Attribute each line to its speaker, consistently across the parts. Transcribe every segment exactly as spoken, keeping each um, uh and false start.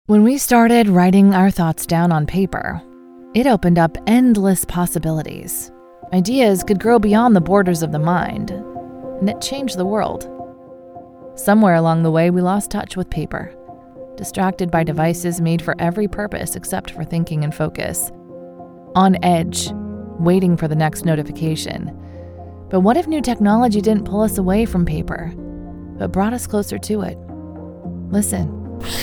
Speaker 1: When we started writing our thoughts down on paper, it opened up endless possibilities. Ideas could grow beyond the borders of the mind, and it changed the world. Somewhere along the way, we lost touch with paper, distracted by devices made for every purpose except for thinking and focus. On edge, waiting for the next notification. But what if new technology didn't pull us away from paper, but brought us closer to it? Listen.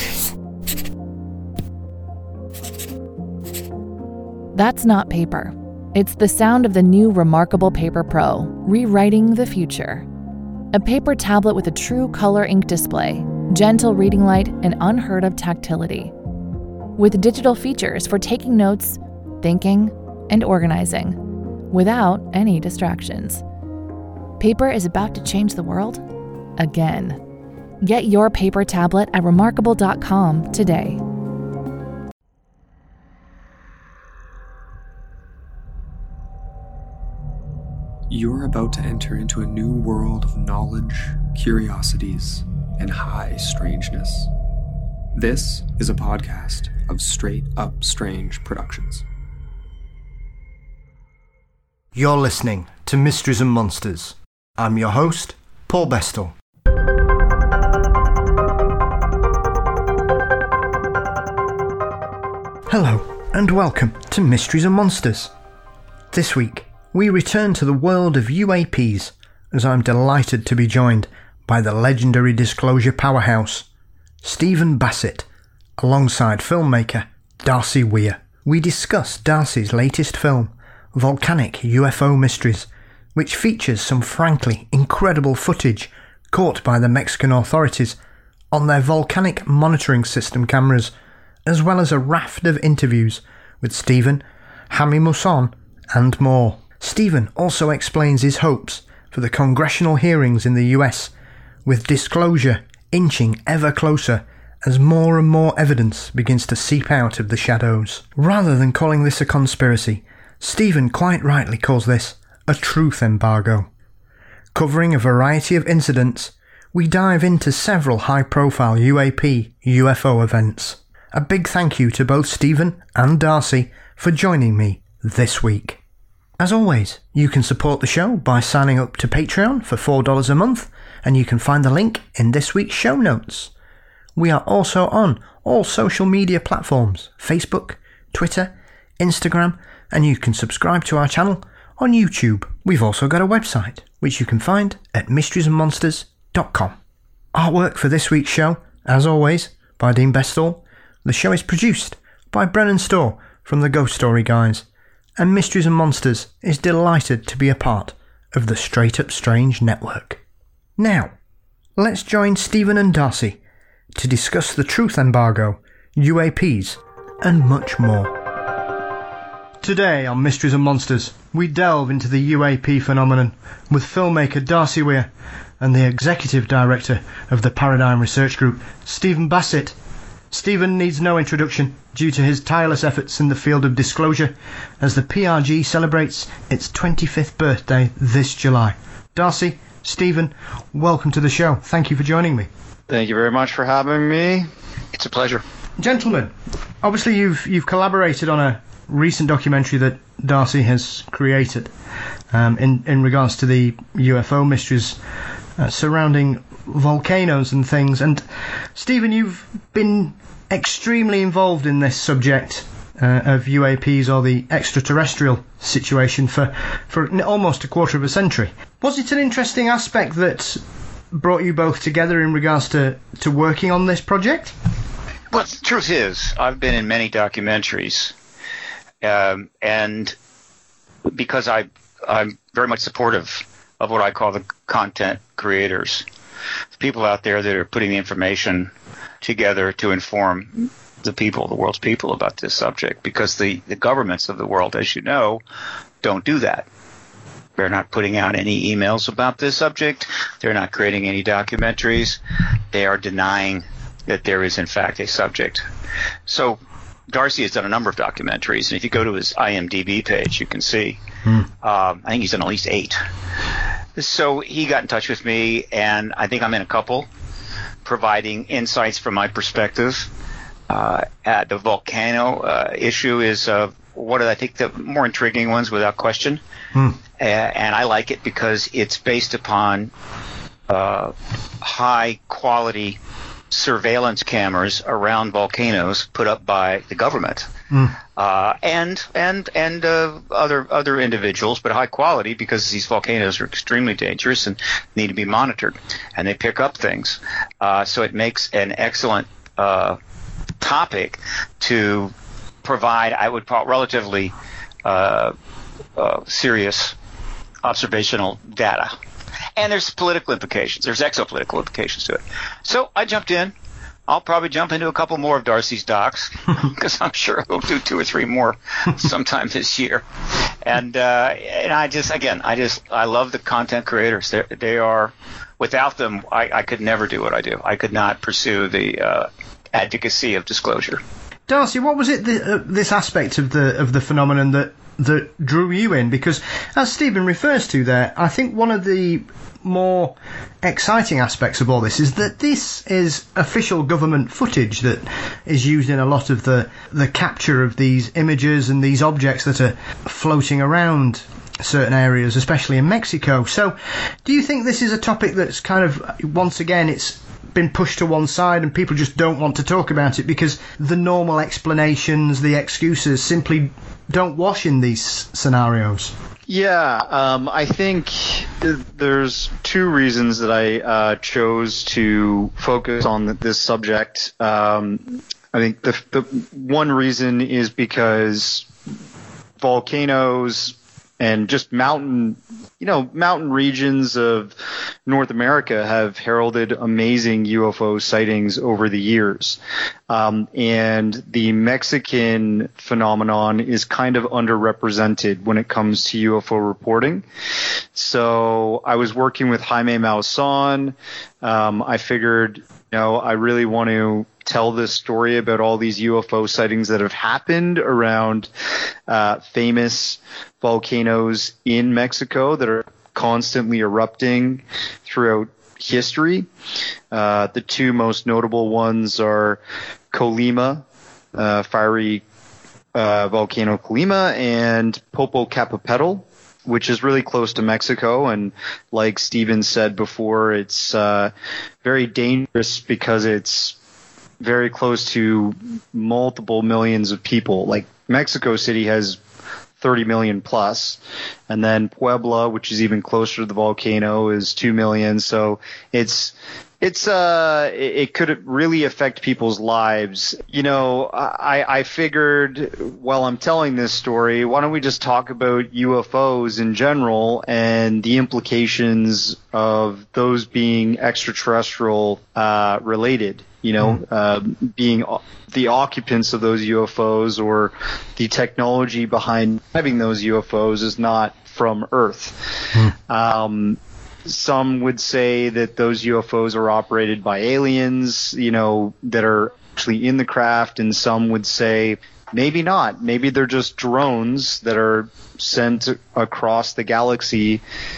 Speaker 1: That's not paper. It's the sound of the new Remarkable Paper Pro, rewriting the future. A paper tablet with a true color ink display, gentle reading light, and unheard of tactility. With digital features for taking notes, thinking, and organizing, without any distractions. Paper is about to change the world again. Get your paper tablet at remarkable dot com today.
Speaker 2: You're about to enter into a new world of knowledge, curiosities, and high strangeness. This is a podcast of Straight Up Strange Productions.
Speaker 3: You're listening to Mysteries and Monsters. I'm your host, Paul Bestel. Hello, and welcome to Mysteries and Monsters. This week, we return to the world of U A Ps, as I'm delighted to be joined by the legendary disclosure powerhouse, Stephen Bassett, alongside filmmaker Darcy Weir. We discuss Darcy's latest film, Volcanic U F O Mysteries, which features some frankly incredible footage caught by the Mexican authorities on their volcanic monitoring system cameras, as well as a raft of interviews with Stephen, Jaime Maussan, and more. Stephen also explains his hopes for the congressional hearings in the U S, with disclosure inching ever closer as more and more evidence begins to seep out of the shadows. Rather than calling this a conspiracy, Stephen quite rightly calls this a truth embargo. Covering a variety of incidents, we dive into several high-profile U A P U F O events. A big thank you to both Stephen and Darcy for joining me this week. As always, you can support the show by signing up to Patreon for four dollars a month, and you can find the link in this week's show notes. We are also on all social media platforms, Facebook, Twitter, Instagram, and you can subscribe to our channel on YouTube. We've also got a website, which you can find at mysteries and monsters dot com. Artwork for this week's show, as always, by Dean Bestall. The show is produced by Brennan Storr from the Ghost Story Guys, and Mysteries and Monsters is delighted to be a part of the Straight Up Strange network. Now, let's join Stephen and Darcy to discuss the truth embargo, U A Ps, and much more. Today on Mysteries and Monsters, we delve into the U A P phenomenon with filmmaker Darcy Weir and the executive director of the Paradigm Research Group, Stephen Bassett. Stephen needs no introduction due to his tireless efforts in the field of disclosure as the P R G celebrates its twenty-fifth birthday this July. Darcy, Stephen, welcome to the show. Thank you for joining me.
Speaker 4: Thank you very much for having me. It's a pleasure.
Speaker 3: Gentlemen, obviously you've you've collaborated on a recent documentary that Darcy has created um, in, in regards to the U F O mysteries uh, surrounding volcanoes and things. And Stephen, you've been extremely involved in this subject uh, of U A Ps, or the extraterrestrial situation, for, for almost a quarter of a century. Was it an interesting aspect that brought you both together in regards to, to working on this project?
Speaker 4: Well, the truth is, I've been in many documentaries, um, and because I, I'm very much supportive of what I call the content creators, the people out there that are putting the information together to inform the people, the world's people, about this subject, because the, the governments of the world, as you know, don't do that. They're not putting out any emails about this subject. They're not creating any documentaries. They are denying that there is, in fact, a subject. So Darcy has done a number of documentaries, and if you go to his I M D B page, you can see. Hmm. Um, I think he's done at least eight. So he got in touch with me, and I think I'm in a couple, providing insights from my perspective uh, uh, the volcano uh, issue is uh, one of, I think, the more intriguing ones without question. Hmm. Uh, and I like it because it's based upon uh, high-quality surveillance cameras around volcanoes put up by the government. Mm. Uh, and and and uh, other other individuals, but high quality, because these volcanoes are extremely dangerous and need to be monitored, and they pick up things. Uh, so it makes an excellent uh, topic to provide, I would call, relatively uh, uh, serious observational data. And there's political implications. There's exopolitical implications to it. So I jumped in. I'll probably jump into a couple more of Darcy's docs because I'm sure he'll do two or three more sometime this year. And uh, and I just, again, I just, I love the content creators. They're, they are, without them, I, I could never do what I do. I could not pursue the uh, advocacy of disclosure.
Speaker 3: Darcy, what was it, the, uh, this aspect of the of the phenomenon that that drew you in? Because as Stephen refers to there, I think one of the more exciting aspects of all this is that this is official government footage that is used in a lot of the the capture of these images and these objects that are floating around certain areas, especially in Mexico. So do you think this is a topic that's kind of, once again, it's been pushed to one side and people just don't want to talk about it because the normal explanations, the excuses simply don't wash in these scenarios?
Speaker 5: Yeah, um, I think there's two reasons that I uh, chose to focus on this subject. Um, I think the, the one reason is because volcanoes and just mountain, you know, mountain regions of North America have heralded amazing U F O sightings over the years. Um, and the Mexican phenomenon is kind of underrepresented when it comes to U F O reporting. So I was working with Jaime Maussan. Um, I figured, you know, I really want to tell this story about all these U F O sightings that have happened around uh, famous volcanoes in Mexico that are constantly erupting throughout history. Uh, the two most notable ones are Colima, uh, fiery uh, volcano Colima, and Popocatépetl, which is really close to Mexico. And like Stephen said before, it's uh, very dangerous because it's very close to multiple millions of people. Like Mexico City has thirty million plus, and then Puebla, which is even closer to the volcano, is two million. So it's it's uh it, it could really affect people's lives. You know, I I figured while I'm telling this story, why don't we just talk about U F Os in general and the implications of those being extraterrestrial uh, related. You know, mm. uh, being the occupants of those U F Os or the technology behind having those U F Os is not from Earth. Mm. Um, some would say that those U F Os are operated by aliens, you know, that are actually in the craft, and some would say maybe not. Maybe they're just drones that are sent across the galaxy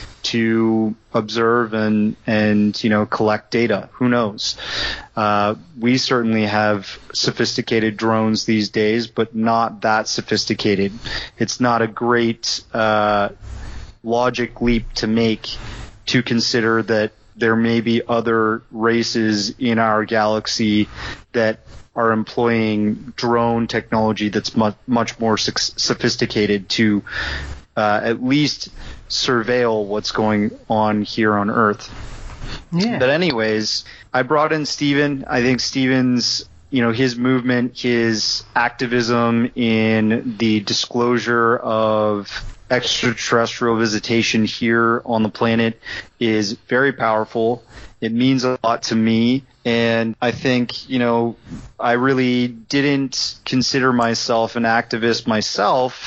Speaker 5: to observe and, and, you know, collect data. Who knows? Uh, we certainly have sophisticated drones these days, but not that sophisticated. It's not a great uh, logic leap to make to consider that there may be other races in our galaxy that are employing drone technology that's much, much more sophisticated to uh, at least surveil what's going on here on Earth. Yeah. But anyways, I brought in Stephen. I think Stephen's, you know, his movement, his activism in the disclosure of extraterrestrial visitation here on the planet is very powerful. It means a lot to me. And I think, you know, I really didn't consider myself an activist myself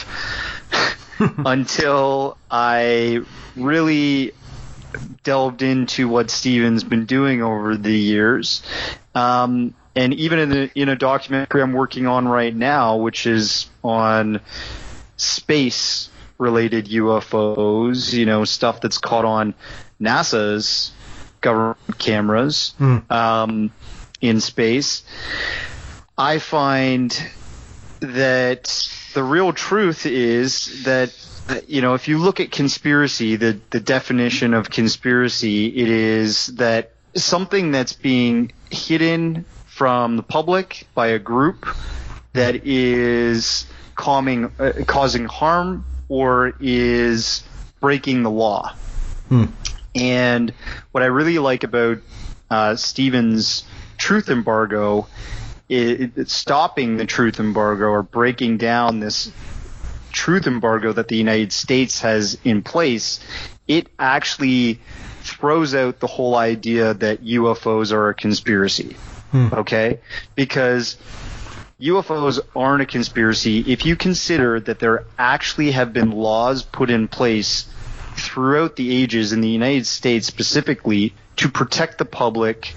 Speaker 5: until I really delved into what Stephen's been doing over the years. Um, and even in a, in a documentary I'm working on right now, which is on space-related U F Os, you know, stuff that's caught on NASA's government cameras mm. um, in space. I find that the real truth is that, you know, if you look at conspiracy, the, the definition of conspiracy, it is that something that's being hidden from the public by a group that is causing, uh, causing harm or is breaking the law. Hmm. And what I really like about uh, Stephen's truth embargo is it's stopping the truth embargo or breaking down this truth embargo that the United States has in place. It actually throws out the whole idea that U F Os are a conspiracy. Hmm. Okay? Because U F Os aren't a conspiracy if you consider that there actually have been laws put in place throughout the ages in the United States specifically to protect the public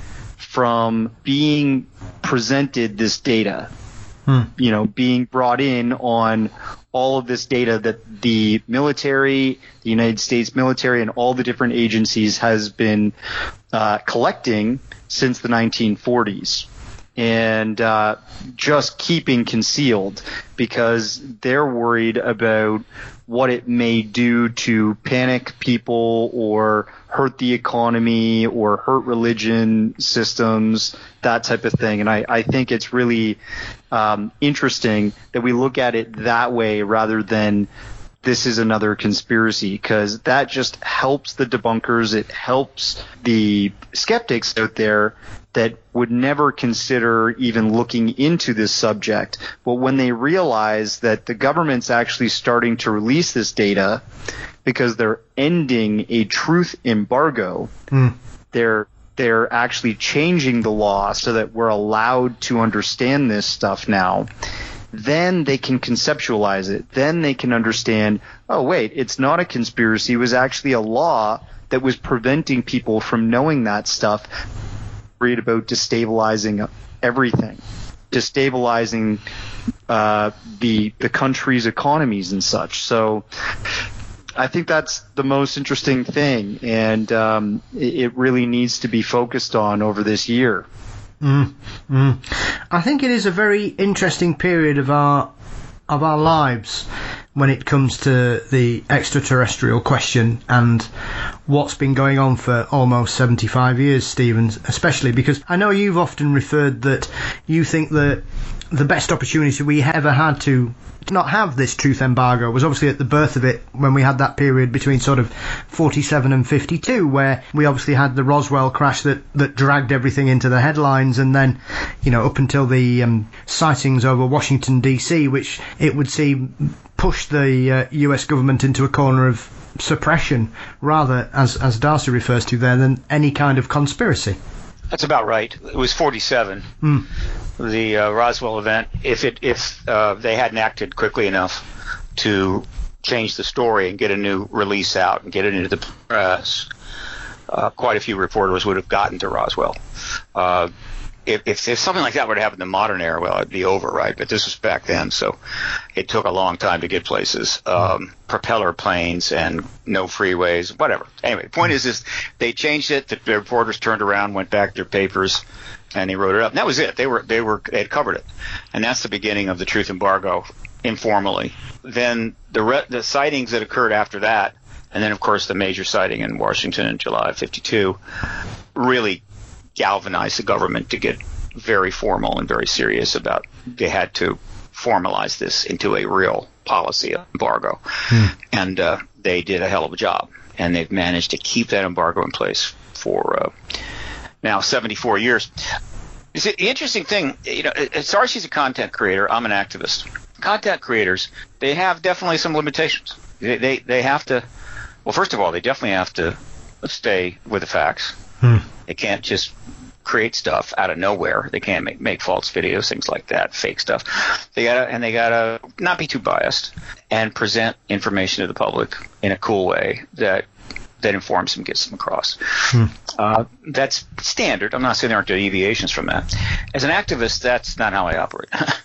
Speaker 5: from being presented this data, hmm. you know, being brought in on all of this data that the military, the United States military, and all the different agencies has been uh, collecting since the nineteen forties. And uh, just keeping concealed because they're worried about what it may do to panic people or hurt the economy or hurt religion systems, that type of thing. And I, I think it's really um, interesting that we look at it that way rather than this is another conspiracy, because that just helps the debunkers. It helps the skeptics out there that would never consider even looking into this subject. But when they realize that the government's actually starting to release this data because they're ending a truth embargo, mm. they're they're actually changing the law so that we're allowed to understand this stuff now. Then they can conceptualize it. Then they can understand, oh, wait, it's not a conspiracy. It was actually a law that was preventing people from knowing that stuff. Read about destabilizing everything, destabilizing uh, the the country's economies and such. So I think that's the most interesting thing, and um, it, it really needs to be focused on over this year.
Speaker 3: Mm, mm. I think it is a very interesting period of our of our lives when it comes to the extraterrestrial question and what's been going on for almost seventy-five years, Stephen, especially because I know you've often referred that you think that the best opportunity we ever had to not have this truth embargo was obviously at the birth of it, when we had that period between sort of forty-seven and fifty-two, where we obviously had the Roswell crash that, that dragged everything into the headlines, and then, you know, up until the um, sightings over Washington D C, which it would seem pushed the uh, U S government into a corner of suppression, rather, as, as Darcy refers to there, than any kind of conspiracy.
Speaker 4: That's about right. It was forty-seven, mm. the uh, Roswell event. If it if uh, they hadn't acted quickly enough to change the story and get a new release out and get it into the press, uh, quite a few reporters would have gotten to Roswell. Uh, if, if, if something like that were to happen in the modern era, well, it'd be over, right? But this was back then, so it took a long time to get places. Um, propeller planes and no freeways, whatever. Anyway, the point is, is they changed it. The, the reporters turned around, went back to their papers, and they wrote it up. And that was it. They were they were they had covered it, and that's the beginning of the truth embargo, informally. Then the re- the sightings that occurred after that, and then of course the major sighting in Washington in July of fifty-two, really galvanized the government to get very formal and very serious about. They had to formalize this into a real policy of embargo, hmm. and uh, they did a hell of a job, and they've managed to keep that embargo in place for uh, now seventy-four years. You see, the interesting thing, you know, Darcy's a content creator. I'm an activist. Content creators, they have definitely some limitations. They they, they have to. Well, first of all, they definitely have to stay with the facts. Hmm. They can't just create stuff out of nowhere. They can't make, make false videos, things like that, fake stuff. They gotta and they gotta not be too biased and present information to the public in a cool way that that informs them, gets them across. Hmm. Uh, that's standard. I'm not saying there aren't deviations from that. As an activist, that's not how I operate.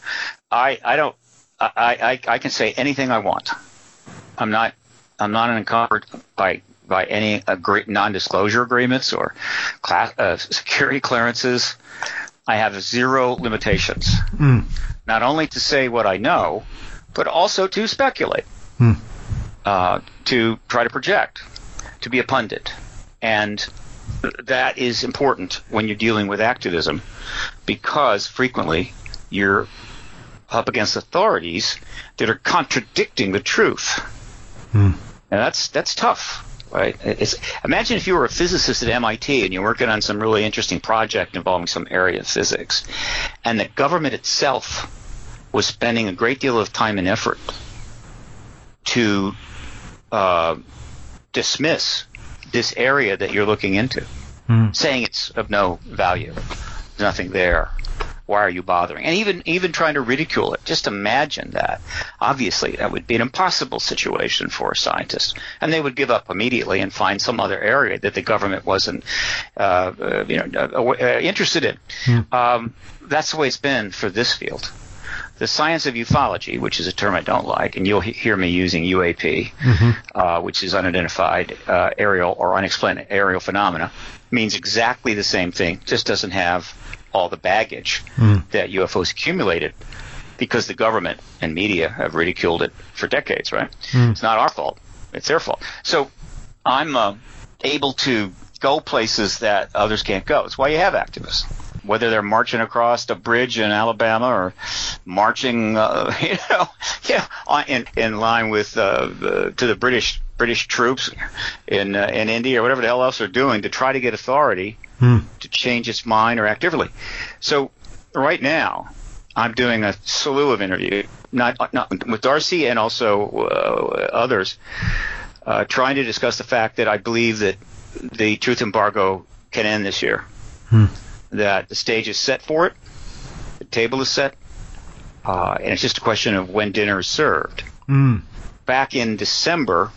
Speaker 4: I I don't I, I I can say anything I want. I'm not I'm not encumbered by by any agree- non-disclosure agreements or class, uh, security clearances. I have zero limitations,
Speaker 3: Mm.
Speaker 4: not only to say what I know, but also to speculate,
Speaker 3: Mm.
Speaker 4: uh, to try to project, to be a pundit. And that is important when you're dealing with activism, because frequently you're up against authorities that are contradicting the truth.
Speaker 3: Mm.
Speaker 4: And that's that's tough. Right. It's, imagine if you were a physicist at M I T and you're working on some really interesting project involving some area of physics, and the government itself was spending a great deal of time and effort to uh, dismiss this area that you're looking into,
Speaker 3: Mm.
Speaker 4: saying it's of no value, there's nothing there. Why are you bothering? And even even trying to ridicule it. Just imagine that. Obviously, that would be an impossible situation for a scientist, and they would give up immediately and find some other area that the government wasn't, uh, uh, you know, uh, uh, interested in.
Speaker 3: Hmm.
Speaker 4: Um, that's the way it's been for this field. The science of ufology, which is a term I don't like, and you'll he- hear me using U A P,
Speaker 3: Mm-hmm.
Speaker 4: uh, which is unidentified uh, aerial or unexplained aerial phenomena, means exactly the same thing. Just doesn't have all the baggage
Speaker 3: Mm.
Speaker 4: that U F Os accumulated because the government and media have ridiculed it for decades, right?
Speaker 3: Mm.
Speaker 4: It's not our fault. It's their fault. So I'm uh, able to go places that others can't go. It's why you have activists. Whether they're marching across a bridge in Alabama or marching, uh, you know, yeah, in, in line with uh, the, to the British British troops in uh, in India or whatever the hell else they're doing to try to get authority
Speaker 3: Mm.
Speaker 4: to change its mind or act differently. So right now, I'm doing a slew of interviews, not, not with Darcy and also uh, others, uh, trying to discuss the fact that I believe that the truth embargo can end this year,
Speaker 3: Mm.
Speaker 4: that the stage is set for it, the table is set, uh, and it's just a question of when dinner is served.
Speaker 3: Mm.
Speaker 4: Back in December,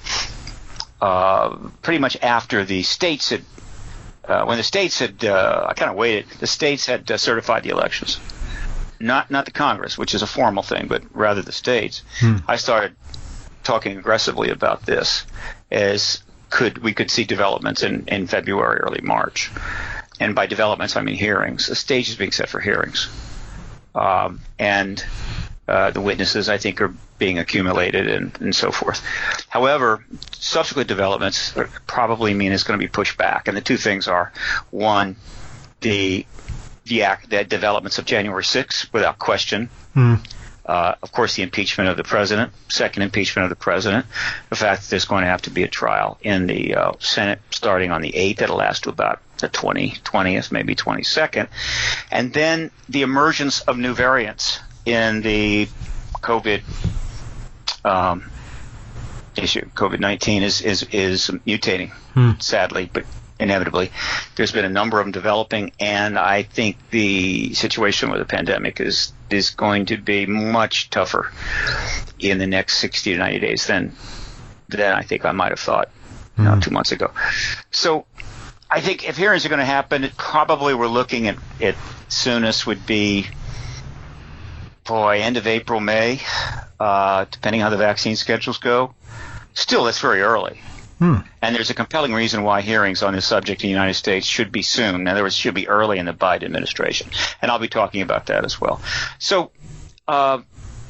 Speaker 4: uh, pretty much after the states had Uh, when the states had, uh, I kind of waited, the states had uh, certified the elections. Not not the Congress, which is a formal thing, but rather the states.
Speaker 3: Hmm.
Speaker 4: I started talking aggressively about this as could we could see developments in, in February, early March. And by developments, I mean hearings. The stage is being set for hearings. Um, and uh, the witnesses, I think, are being accumulated and, and so forth. However, subsequent developments probably mean it's going to be pushed back. And the two things are, one, the the, act, the developments of January sixth, without question.
Speaker 3: Mm.
Speaker 4: Uh, of course, the impeachment of the president, second impeachment of the president, the fact that there's going to have to be a trial in the uh, Senate starting on the eighth. That'll last to about the twentieth, maybe twenty-second. And then the emergence of new variants in the COVID um, issue. COVID nineteen is, is, is mutating,
Speaker 3: Hmm.
Speaker 4: sadly, but inevitably. There's been a number of them developing, and I think the situation with the pandemic is is going to be much tougher in the next sixty to ninety days than than I think I might have thought you know,
Speaker 3: Hmm.
Speaker 4: two months ago. So I think if hearings are going to happen, it probably we're looking at it soonest would be, boy, end of April, May, uh, depending how the vaccine schedules go. Still, that's very early.
Speaker 3: Hmm.
Speaker 4: And there's a compelling reason why hearings on this subject in the United States should be soon. In other words, should be early in the Biden administration. And I'll be talking about that as well. So, uh,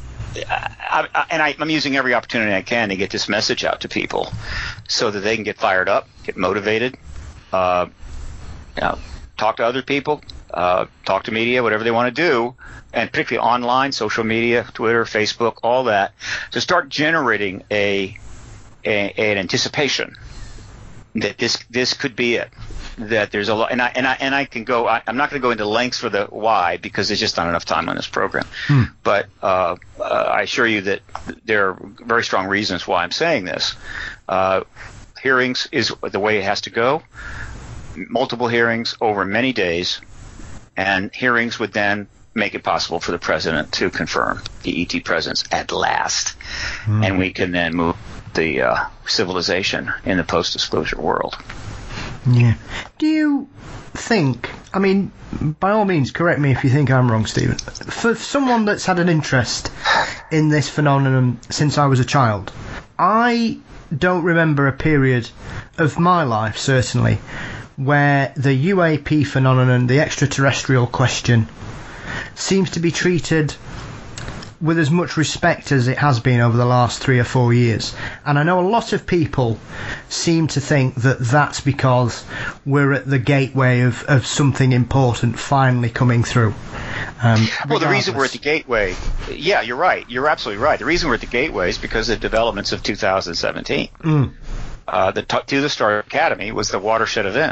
Speaker 4: I, I, and I, I'm using every opportunity I can to get this message out to people so that they can get fired up, get motivated, uh, you know, talk to other people, uh, talk to media, whatever they want to do, and particularly online, social media, Twitter, Facebook, all that, to start generating a A, an anticipation that this this could be it. That there's a lot, and I and I and I can go. I, I'm not going to go into lengths for the why because there's just not enough time on this program.
Speaker 3: Hmm.
Speaker 4: But uh, uh, I assure you that there are very strong reasons why I'm saying this. Uh, hearings is the way it has to go. Multiple hearings over many days, and hearings would then make it possible for the president to confirm the E T presence at last,
Speaker 3: Hmm.
Speaker 4: and we can then move the uh, civilization in the post-disclosure world.
Speaker 3: Yeah. Do you think, I mean, by all means, correct me if you think I'm wrong, Stephen, for someone that's had an interest in this phenomenon since I was a child, I don't remember a period of my life, certainly, where the U A P phenomenon, the extraterrestrial question, seems to be treated with as much respect as it has been over the last three or four years. And I know a lot of people seem to think that that's because we're at the gateway of, of something important finally coming through. Um,
Speaker 4: well, the reason we're at the gateway, yeah, you're right. You're absolutely right. The reason we're at the gateway is because of the developments of two thousand seventeen. Mm. Uh, the t- To the Stars Academy was the watershed event.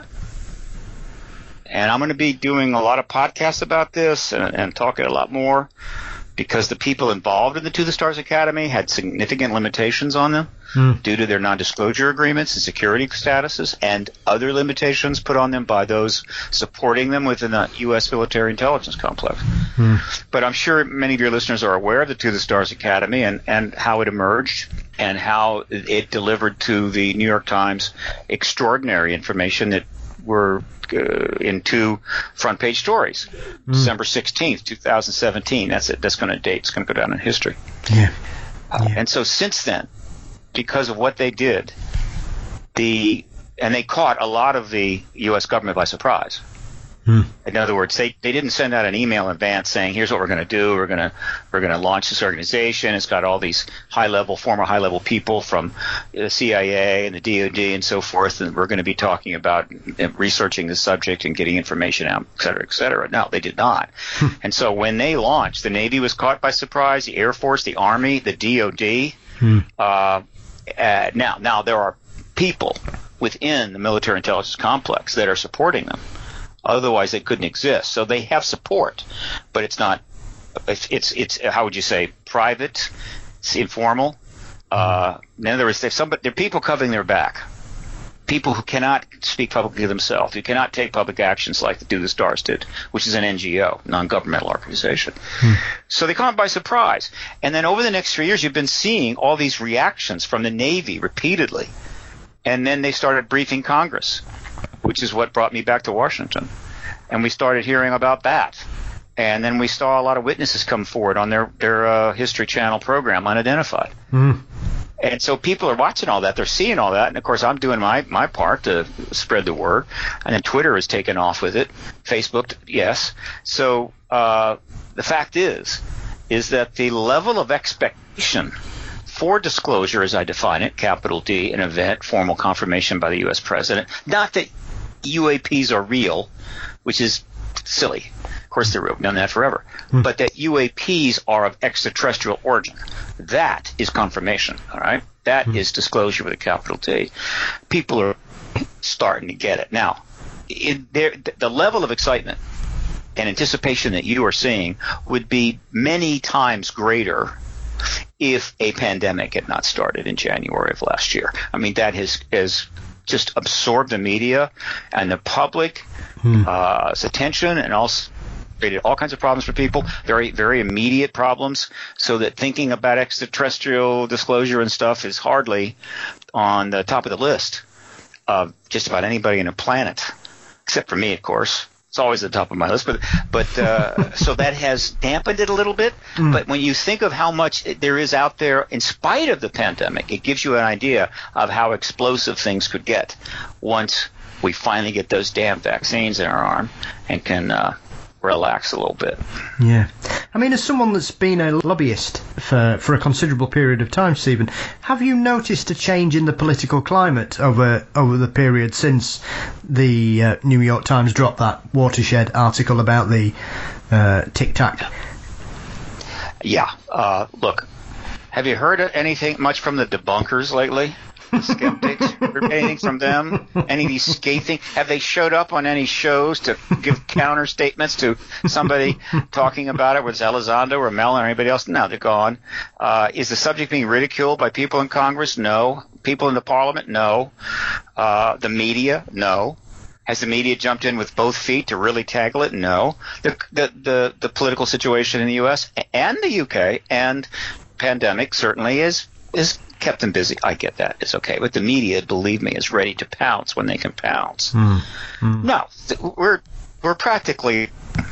Speaker 4: And I'm going to be doing a lot of podcasts about this and, and talking a lot more, because the people involved in the To the Stars Academy had significant limitations on them mm. due to their non-disclosure agreements and security statuses, and other limitations put on them by those supporting them within the U S military intelligence complex. Mm. But I'm sure many of your listeners are aware of the To the Stars Academy and, and how it emerged and how it delivered to the New York Times extraordinary information that were uh, in two front page stories. Mm. December sixteenth, twenty seventeen. That's it. That's going to date. It's going to go down in history.
Speaker 3: Yeah.
Speaker 4: Uh,
Speaker 3: yeah.
Speaker 4: And so since then, because of what they did, the and they caught a lot of the U S government by surprise. Hmm. In other words, they, they didn't send out an email in advance saying, here's what we're going to do. We're going to we're going to launch this organization. It's got all these high level, former high level people from the C I A and the D O D and so forth, and we're going to be talking about researching the subject and getting information out, et cetera, et cetera. No, they did not. Hmm. And so when they launched, the Navy was caught by surprise, the Air Force, the Army, the D O D. Hmm. Uh, uh, now, now there are people within the military intelligence complex that are supporting them. Otherwise, they couldn't exist. So they have support, but it's not. It's it's, it's how would you say, private, it's informal. Uh, in other words, there's somebody, there are people covering their back, people who cannot speak publicly themselves, who cannot take public actions like the Do the Stars did, which is an N G O, non-governmental organization. Hmm. So they caught them by surprise. And then over the next three years, you've been seeing all these reactions from the Navy repeatedly. And then they started briefing Congress, which is what brought me back to Washington. And we started hearing about that. And then we saw a lot of witnesses come forward on their, their uh, History Channel program, Unidentified. Mm. And so people are watching all that. They're seeing all that. And, of course, I'm doing my, my part to spread the word. And then Twitter has taken off with it. Facebook, yes. So uh, the fact is, is that the level of expectation for disclosure, as I define it, capital D, an event, formal confirmation by the U S president, not that U A Ps are real, which is silly. Of course they're real. We've done that forever. Hmm. But that U A Ps are of extraterrestrial origin. That is confirmation, all right? That hmm. is disclosure with a capital D. People are starting to get it. Now, in there, the level of excitement and anticipation that you are seeing would be many times greater if a pandemic had not started in January of last year. I mean, that has, has just absorbed the media and the public hmm. uh, attention, and also created all kinds of problems for people, very, very immediate problems, so that thinking about extraterrestrial disclosure and stuff is hardly on the top of the list of just about anybody on the planet, except for me, of course. It's always at the top of my list, but but uh, so that has dampened it a little bit. Mm. But when you think of how much there is out there in spite of the pandemic, it gives you an idea of how explosive things could get once we finally get those damn vaccines in our arm and can uh, relax a little bit.
Speaker 3: Yeah. I mean, as someone that's been a lobbyist for, for a considerable period of time, Stephen, have you noticed a change in the political climate over over the period since the uh, New York Times dropped that Watershed article about the uh, Tic Tac?
Speaker 4: Yeah. Uh, look, have you heard anything much from the debunkers lately? The skeptics? Anything from them? Any of these scathing? Have they showed up on any shows to give counter statements to somebody talking about it, whether it's Elizondo or Mellon or anybody else? No, they're gone. Uh, is the subject being ridiculed by people in Congress? No. People in the Parliament? No. Uh, the media? No. Has the media jumped in with both feet to really tackle it? No. The, the, the, the political situation in the U S and the U K and pandemic certainly is is kept them busy. I get that. It's okay. But the media, believe me, is ready to pounce when they can pounce. Mm. Mm. No, th- we're we're practically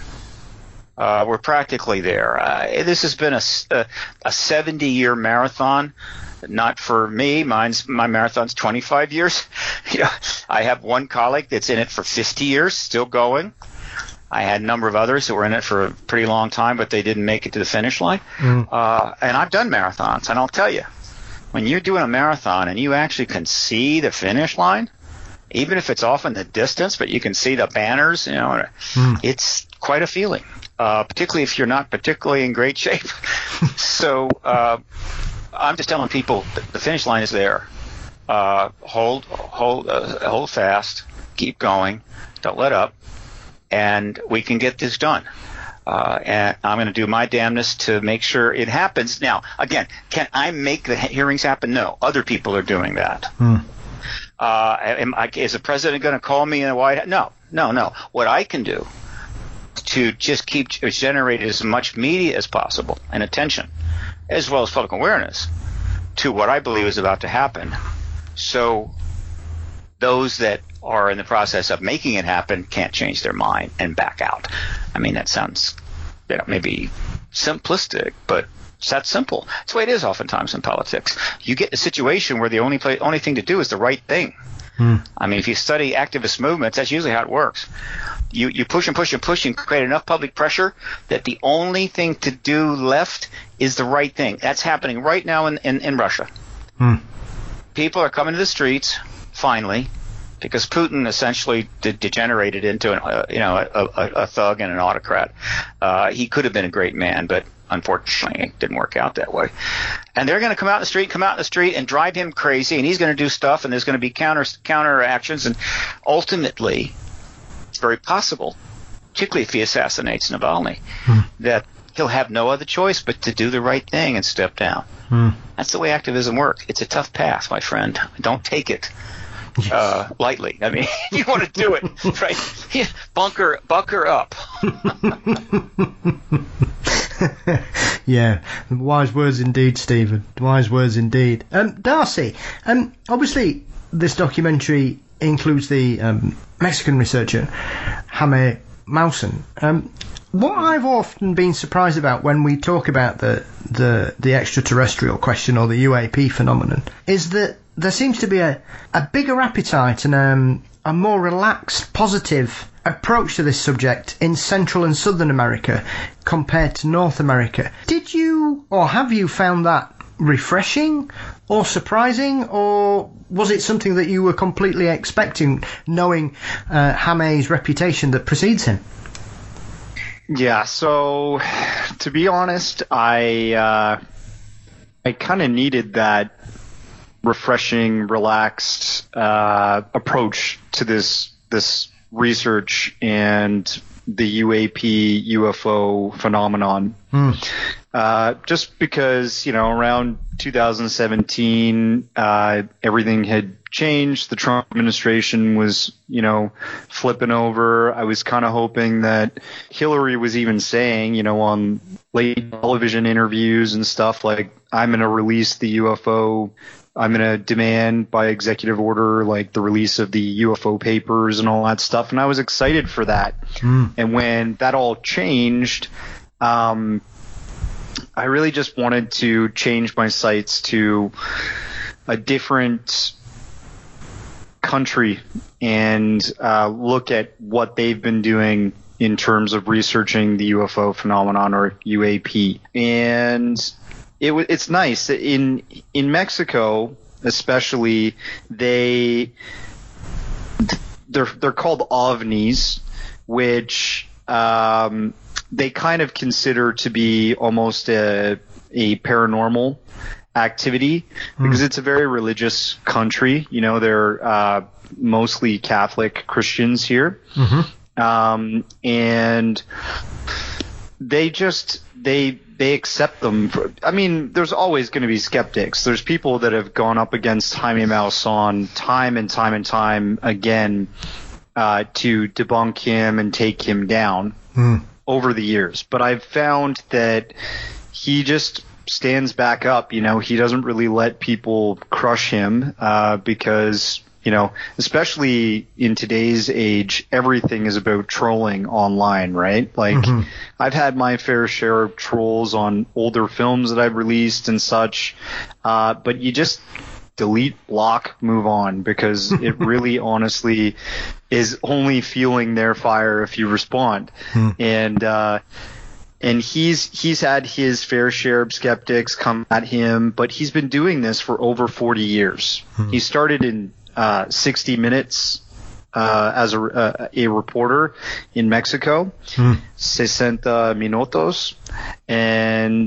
Speaker 4: uh, we're practically there. Uh, this has been a a seventy-year marathon. Not for me. Mine's my marathon's twenty-five years. you know, I have one colleague that's in it for fifty years, still going. I had a number of others that were in it for a pretty long time, but they didn't make it to the finish line. Mm. Uh, and I've done marathons, and I'll tell you, when you're doing a marathon and you actually can see the finish line, even if it's off in the distance, but you can see the banners, you know, mm. it's quite a feeling, uh, particularly if you're not particularly in great shape. So uh, I'm just telling people that the finish line is there. Uh, hold, hold, uh, hold fast, keep going, don't let up, and we can get this done. Uh, and I'm going to do my damnedest to make sure it happens. Now, again, can I make the hearings happen? No, other people are doing that. Hmm. Uh, am I, is the president going to call me in the White House? No, no, no. What I can do to just keep generate as much media as possible and attention, as well as public awareness, to what I believe is about to happen. So those that are in the process of making it happen can't change their mind and back out. I mean, that sounds, you know, maybe simplistic, but it's that simple. It's the way it is oftentimes in politics. You get in a situation where the only play, only thing to do is the right thing. Hmm. I mean, if you study activist movements, that's usually how it works. You you push and push and push and create enough public pressure that the only thing to do left is the right thing. That's happening right now in, in, in Russia. Hmm. People are coming to the streets, finally, because Putin essentially de- degenerated into an, uh, you know, a, a, a thug and an autocrat. Uh, he could have been a great man, but unfortunately it didn't work out that way. And they're going to come out in the street, come out in the street and drive him crazy, and he's going to do stuff, and there's going to be counter counter actions, and ultimately it's very possible, particularly if he assassinates Navalny, hmm. that he'll have no other choice but to do the right thing and step down. Hmm. That's the way activism works. It's a tough path, my friend. Don't take it Yes. Uh, lightly. I mean, you want to do it, right? Yeah, bunker, bunker up.
Speaker 3: Yeah, wise words indeed, Stephen. Wise words indeed. Um, Darcy, um, obviously this documentary includes the um, Mexican researcher Jaime Maussan. Um, what I've often been surprised about when we talk about the, the, the extraterrestrial question or the U A P phenomenon is that there seems to be a, a bigger appetite and um, a more relaxed, positive approach to this subject in Central and Southern America compared to North America. Did you, or have you found that refreshing or surprising, or was it something that you were completely expecting, knowing uh, Jaime's reputation that precedes him?
Speaker 5: Yeah, so to be honest, I uh, I kind of needed that refreshing, relaxed uh, approach to this this research and the U A P U F O phenomenon. Mm. Uh, just because, you know, around two thousand seventeen, uh, everything had changed. The Trump administration was, you know, flipping over. I was kind of hoping that Hillary was even saying, you know, on late television interviews and stuff like, I'm going to release the U F O. I'm going to demand by executive order, like the release of the U F O papers and all that stuff. And I was excited for that. Mm. And when that all changed, um, I really just wanted to change my sights to a different country and uh, look at what they've been doing in terms of researching the U F O phenomenon, or U A P. And it w- it's nice in in Mexico, especially, they they're they're called ovnis, which um, they kind of consider to be almost a a paranormal activity, because mm. it's a very religious country. You know, they're uh, mostly Catholic Christians here, mm-hmm. um, and they just they they accept them. For, I mean, there's always going to be skeptics. There's people that have gone up against Jaime Maussan time and time and time again uh, to debunk him and take him down mm. over the years. But I've found that he just stands back up. You know, he doesn't really let people crush him uh, because, you know, especially in today's age, everything is about trolling online, right? Like, mm-hmm. I've had my fair share of trolls on older films that I've released and such, uh, but you just delete, block, move on, because it really honestly is only fueling their fire if you respond. Hmm. And uh, and he's he's had his fair share of skeptics come at him, but he's been doing this for over forty years. Hmm. He started in uh, sixty minutes uh, as a, uh, a reporter in Mexico, hmm. sesenta minutos, and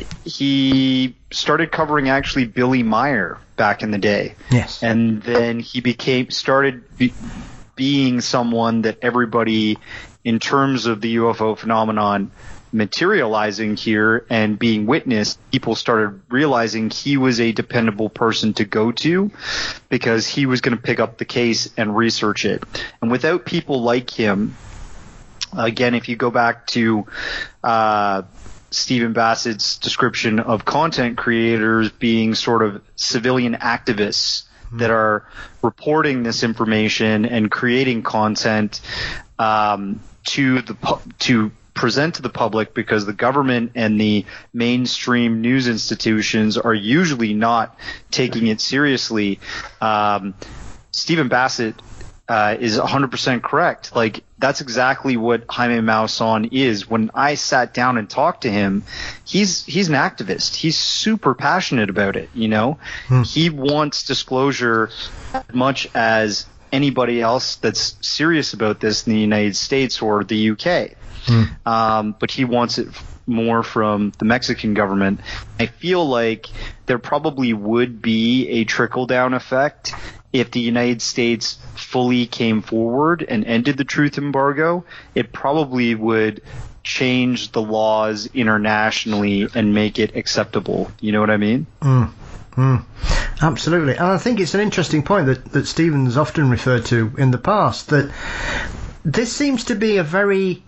Speaker 5: he started covering actually Billy Meyer back in the day.
Speaker 3: Yes.
Speaker 5: And then he became started be, being someone that everybody, in terms of the U F O phenomenon materializing here and being witnessed, people started realizing he was a dependable person to go to, because he was going to pick up the case and research it. And without people like him, again, if you go back to uh, Stephen Bassett's description of content creators being sort of civilian activists mm-hmm. that are reporting this information and creating content um, to the pu- to present to the public, because the government and the mainstream news institutions are usually not taking it seriously. Um, Stephen Bassett uh, is one hundred percent correct. Like, that's exactly what Jaime Maussan is. When I sat down and talked to him, he's he's an activist. He's super passionate about it, you know? Hmm. He wants disclosure as much as anybody else that's serious about this in the United States or the U K. Hmm. Um, but he wants it more from the Mexican government. I feel like there probably would be a trickle-down effect if the United States fully came forward and ended the truth embargo. It probably would change the laws internationally and make it acceptable. You know what I mean?
Speaker 3: Mm. Mm. Absolutely. And I think it's an interesting point that, that Stephen's often referred to in the past, that this seems to be a very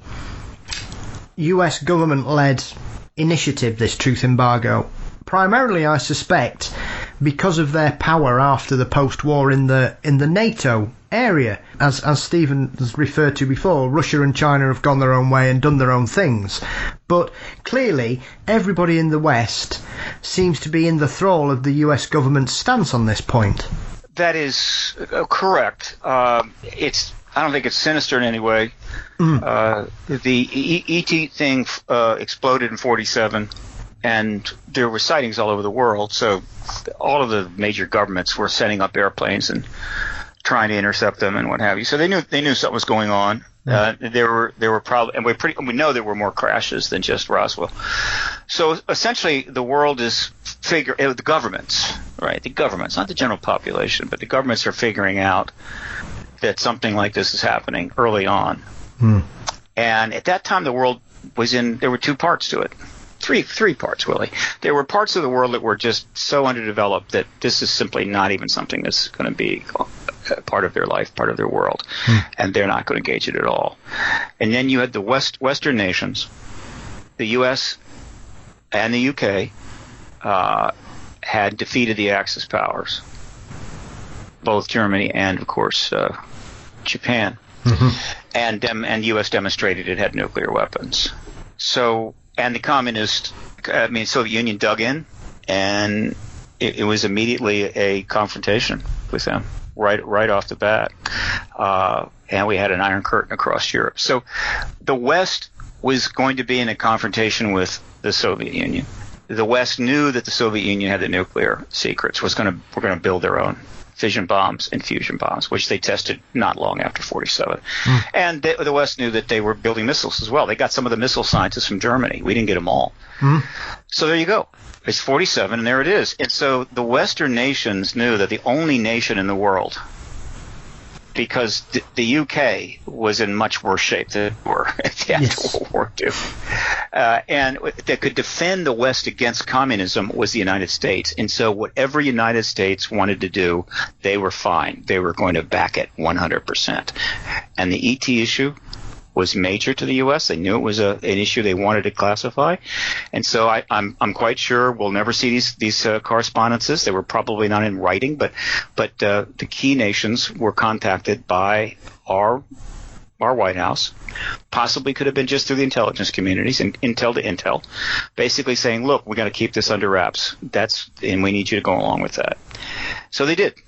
Speaker 3: U S government-led initiative, this truth embargo. Primarily, I suspect, because of their power after the post-war in the in the NATO area. As as Stephen has referred to before, Russia and China have gone their own way and done their own things. But clearly, everybody in the West seems to be in the thrall of the U S government's stance on this point.
Speaker 4: That is uh, correct. Uh, it's I don't think it's sinister in any way. Mm. Uh, the E T thing uh, exploded in forty-seven, and there were sightings all over the world. So all of the major governments were setting up airplanes and trying to intercept them and what have you. So they knew they knew something was going on. Mm. Uh, there were there were probably, and we pretty we know there were more crashes than just Roswell. So essentially, the world is figure uh, the governments, right? The governments, not the general population, but the governments are figuring out that something like this is happening early on. Hmm. And at that time, the world was in – there were two parts to it. Three three parts, Willie. There were parts of the world that were just so underdeveloped that this is simply not even something that's going to be part of their life, part of their world. Hmm. And they're not going to engage it at all. And then you had the West Western nations, the U S and the U K uh, had defeated the Axis powers, both Germany and, of course, uh, Japan. Mm-hmm. And um, and U S demonstrated it had nuclear weapons. So, and the communist, I mean, Soviet Union dug in, and it, it was immediately a confrontation with them right right off the bat. Uh, and we had an Iron Curtain across Europe. So the West was going to be in a confrontation with the Soviet Union. The West knew that the Soviet Union had the nuclear secrets, was going to were going to build their own fission bombs and fusion bombs, which they tested not long after forty-seven. Mm. And they, the West knew that they were building missiles as well. They got some of the missile scientists from Germany. We didn't get them all. Mm. So there you go. It's forty-seven, and there it is. And so the Western nations knew that the only nation in the world, because the, the U K was in much worse shape than we were at the end yes. of World War Two, uh, and that could defend the West against communism was the United States. And so whatever United States wanted to do, they were fine. They were going to back it one hundred percent. And the E T issue was major to the U S. They knew it was a, an issue they wanted to classify. And so I, I'm I'm quite sure we'll never see these these uh, correspondences. They were probably not in writing, but but uh, the key nations were contacted by our our White House. Possibly could have been just through the intelligence communities and intel to intel, basically saying, look, we're going to keep this under wraps. That's and we need you to go along with that. So they did.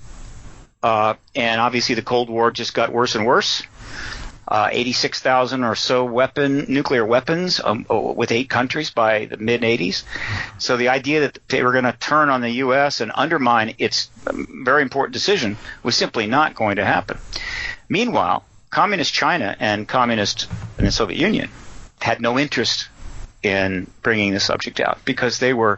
Speaker 4: Uh, and obviously the Cold War just got worse and worse. Uh, eighty-six thousand or so weapon nuclear weapons um, with eight countries by the mid-eighties. So the idea that they were going to turn on the U S and undermine its very important decision was simply not going to happen. Meanwhile, Communist China and Communist and the Soviet Union had no interest in bringing the subject out because they were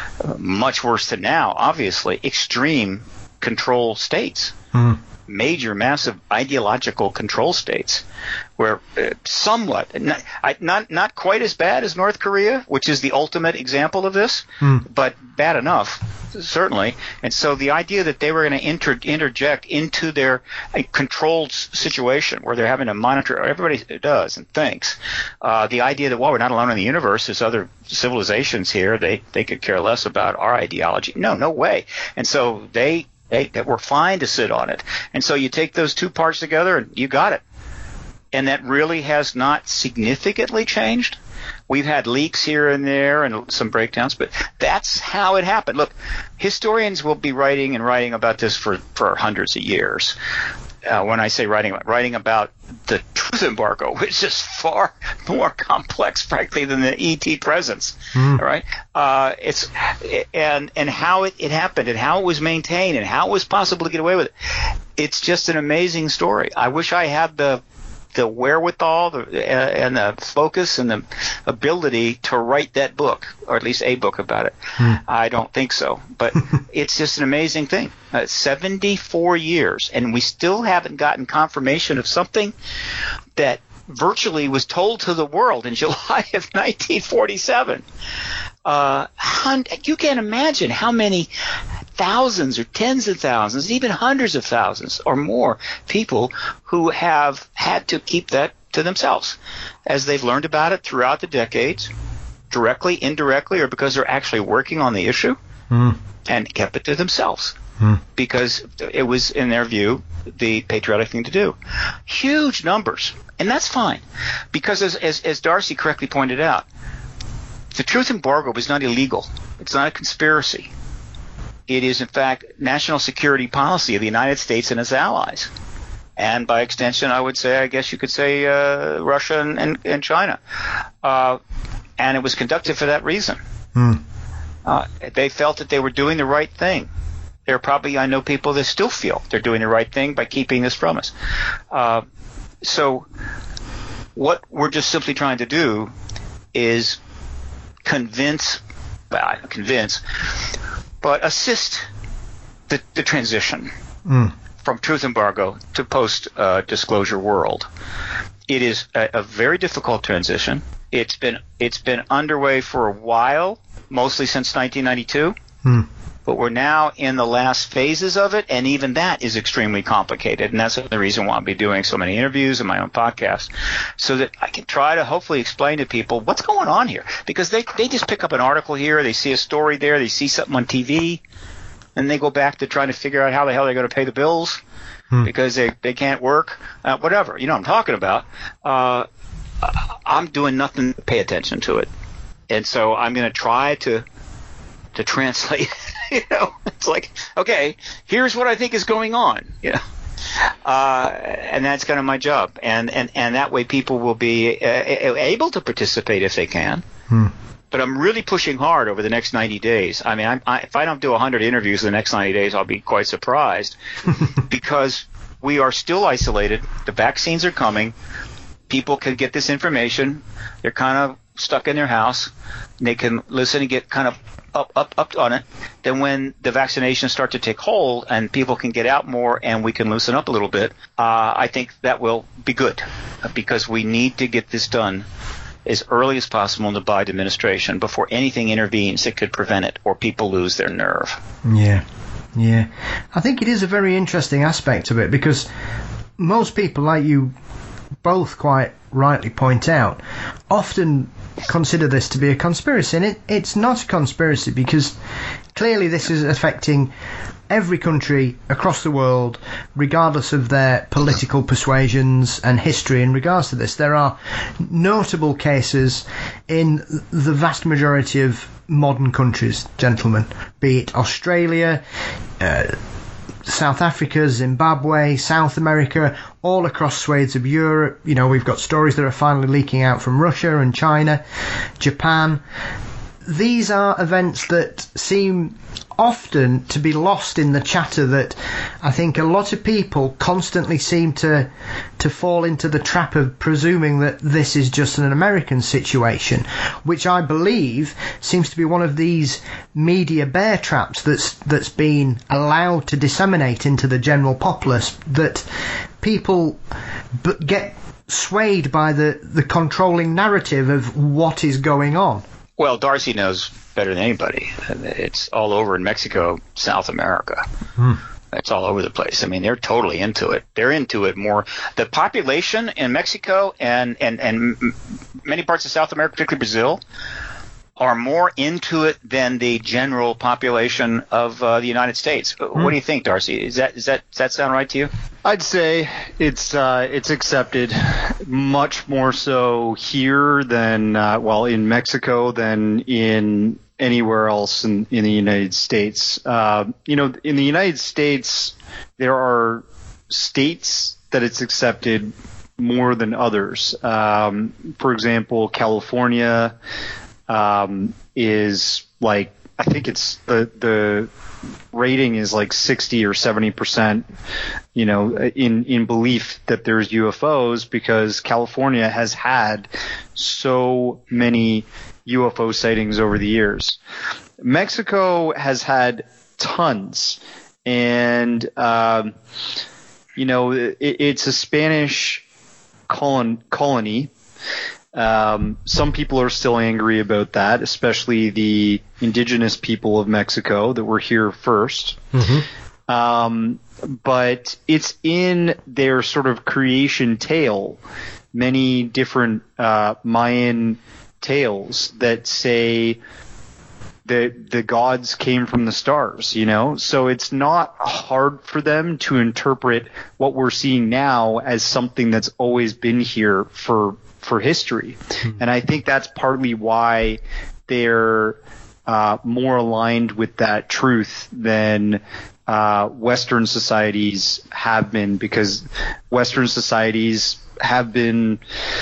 Speaker 4: much worse than now, obviously, extreme control states. Mm. Major, massive ideological control states, where uh, somewhat, not, not not quite as bad as North Korea, which is the ultimate example of this, mm. but bad enough, certainly. And so the idea that they were going to inter- interject into their uh, controlled situation, where they're having to monitor, everybody does and thinks, uh, the idea that, well, we're not alone in the universe, there's other civilizations here, they, they could care less about our ideology. No, no way. And so they They, that we're fine to sit on it. And so you take those two parts together and you got it. And that really has not significantly changed. We've had leaks here and there and some breakdowns, but that's how it happened. Look, historians will be writing and writing about this for, for hundreds of years. Uh, when I say writing about, writing about the truth embargo, which is far more complex, frankly, than the E T presence. Mm. All right, uh, it's and and how it, it happened and how it was maintained and how it was possible to get away with it. It's just an amazing story. I wish I had the the wherewithal the, uh, and the focus and the ability to write that book, or at least a book about it. Hmm. I don't think so, but it's just an amazing thing. Uh, seventy-four years, and we still haven't gotten confirmation of something that virtually was told to the world in July of nineteen forty-seven. Uh, you can't imagine how many thousands or tens of thousands, even hundreds of thousands or more people who have had to keep that to themselves as they've learned about it throughout the decades, directly, indirectly, or because they're actually working on the issue, mm. and kept it to themselves mm. because it was, in their view, the patriotic thing to do. Huge numbers, and that's fine because, as, as, as Darcy correctly pointed out, the truth embargo is not illegal. It's not a conspiracy. It is, in fact, national security policy of the United States and its allies. And by extension, I would say, I guess you could say uh, Russia and, and, and China. Uh, and it was conducted for that reason. Mm. Uh, they felt that they were doing the right thing. There are probably, I know people that still feel they're doing the right thing by keeping this from us. Uh, so what we're just simply trying to do is convince, well, convince, but assist the, the transition mm. from truth embargo to post-disclosure uh, world. It is a, a very difficult transition. It's been it's been underway for a while, mostly since nineteen ninety-two. Mm. But we're now in the last phases of it, and even that is extremely complicated. And that's the reason why I'll be doing so many interviews in my own podcast, so that I can try to hopefully explain to people what's going on here. Because they, they just pick up an article here, they see a story there, they see something on T V, and they go back to trying to figure out how the hell they're going to pay the bills hmm. because they, they can't work, uh, whatever. You know what I'm talking about. Uh, I'm doing nothing to pay attention to it. And so I'm going to try to to translate. You know, it's like, okay, here's what I think is going on. You know, uh, and that's kind of my job. And and, and that way, people will be uh, able to participate if they can. Hmm. But I'm really pushing hard over the next ninety days. I mean, I'm, I, if I don't do one hundred interviews in the next ninety days, I'll be quite surprised because we are still isolated. The vaccines are coming. People can get this information. They're kind of stuck in their house. They can listen and get kind of up, up, up on it. Then when the vaccinations start to take hold and people can get out more and we can loosen up a little bit, uh, I think that will be good because we need to get this done as early as possible in the Biden administration before anything intervenes that could prevent it or people lose their nerve.
Speaker 3: Yeah, yeah. I think it is a very interesting aspect of it because most people, like you both quite rightly point out, often consider this to be a conspiracy, and it, it's not a conspiracy because clearly this is affecting every country across the world, regardless of their political persuasions and history in regards to this. There are notable cases in the vast majority of modern countries, gentlemen, be it Australia, uh, South Africa, Zimbabwe, South America, all across swathes of Europe. You know, we've got stories that are finally leaking out from Russia and China, Japan. These are events that seem often to be lost in the chatter that I think a lot of people constantly seem to to fall into the trap of presuming that this is just an American situation, which I believe seems to be one of these media bear traps that's that's been allowed to disseminate into the general populace, that people b- get swayed by the, the controlling narrative of what is going on.
Speaker 4: Well, Darcy knows better than anybody. It's all over in Mexico, South America. Hmm. It's all over the place. I mean, they're totally into it. They're into it more. The population in Mexico and, and, and many parts of South America, particularly Brazil, are more into it than the general population of uh, the United States. Hmm. What do you think, Darcy? Is that, is that, does that sound right to you?
Speaker 5: I'd say it's uh, it's accepted much more so here than uh, well in Mexico than in anywhere else in, in the United States. Uh, you know, in the United States, there are states that it's accepted more than others. Um, for example, California um, is like, I think it's the the rating is like sixty or seventy percent, you know, in, in belief that there's U F Os, because California has had so many U F O sightings over the years. Mexico has had tons, and um, you know, it, it's a Spanish colon, colony. Um, some people are still angry about that, especially the indigenous people of Mexico that were here first. Mm-hmm. Um, but it's in their sort of creation tale, many different uh, Mayan tales that say that the gods came from the stars, you know? So it's not hard for them to interpret what we're seeing now as something that's always been here for for history. And I think that's partly why they're uh, more aligned with that truth than uh, Western societies have been, because Western societies have been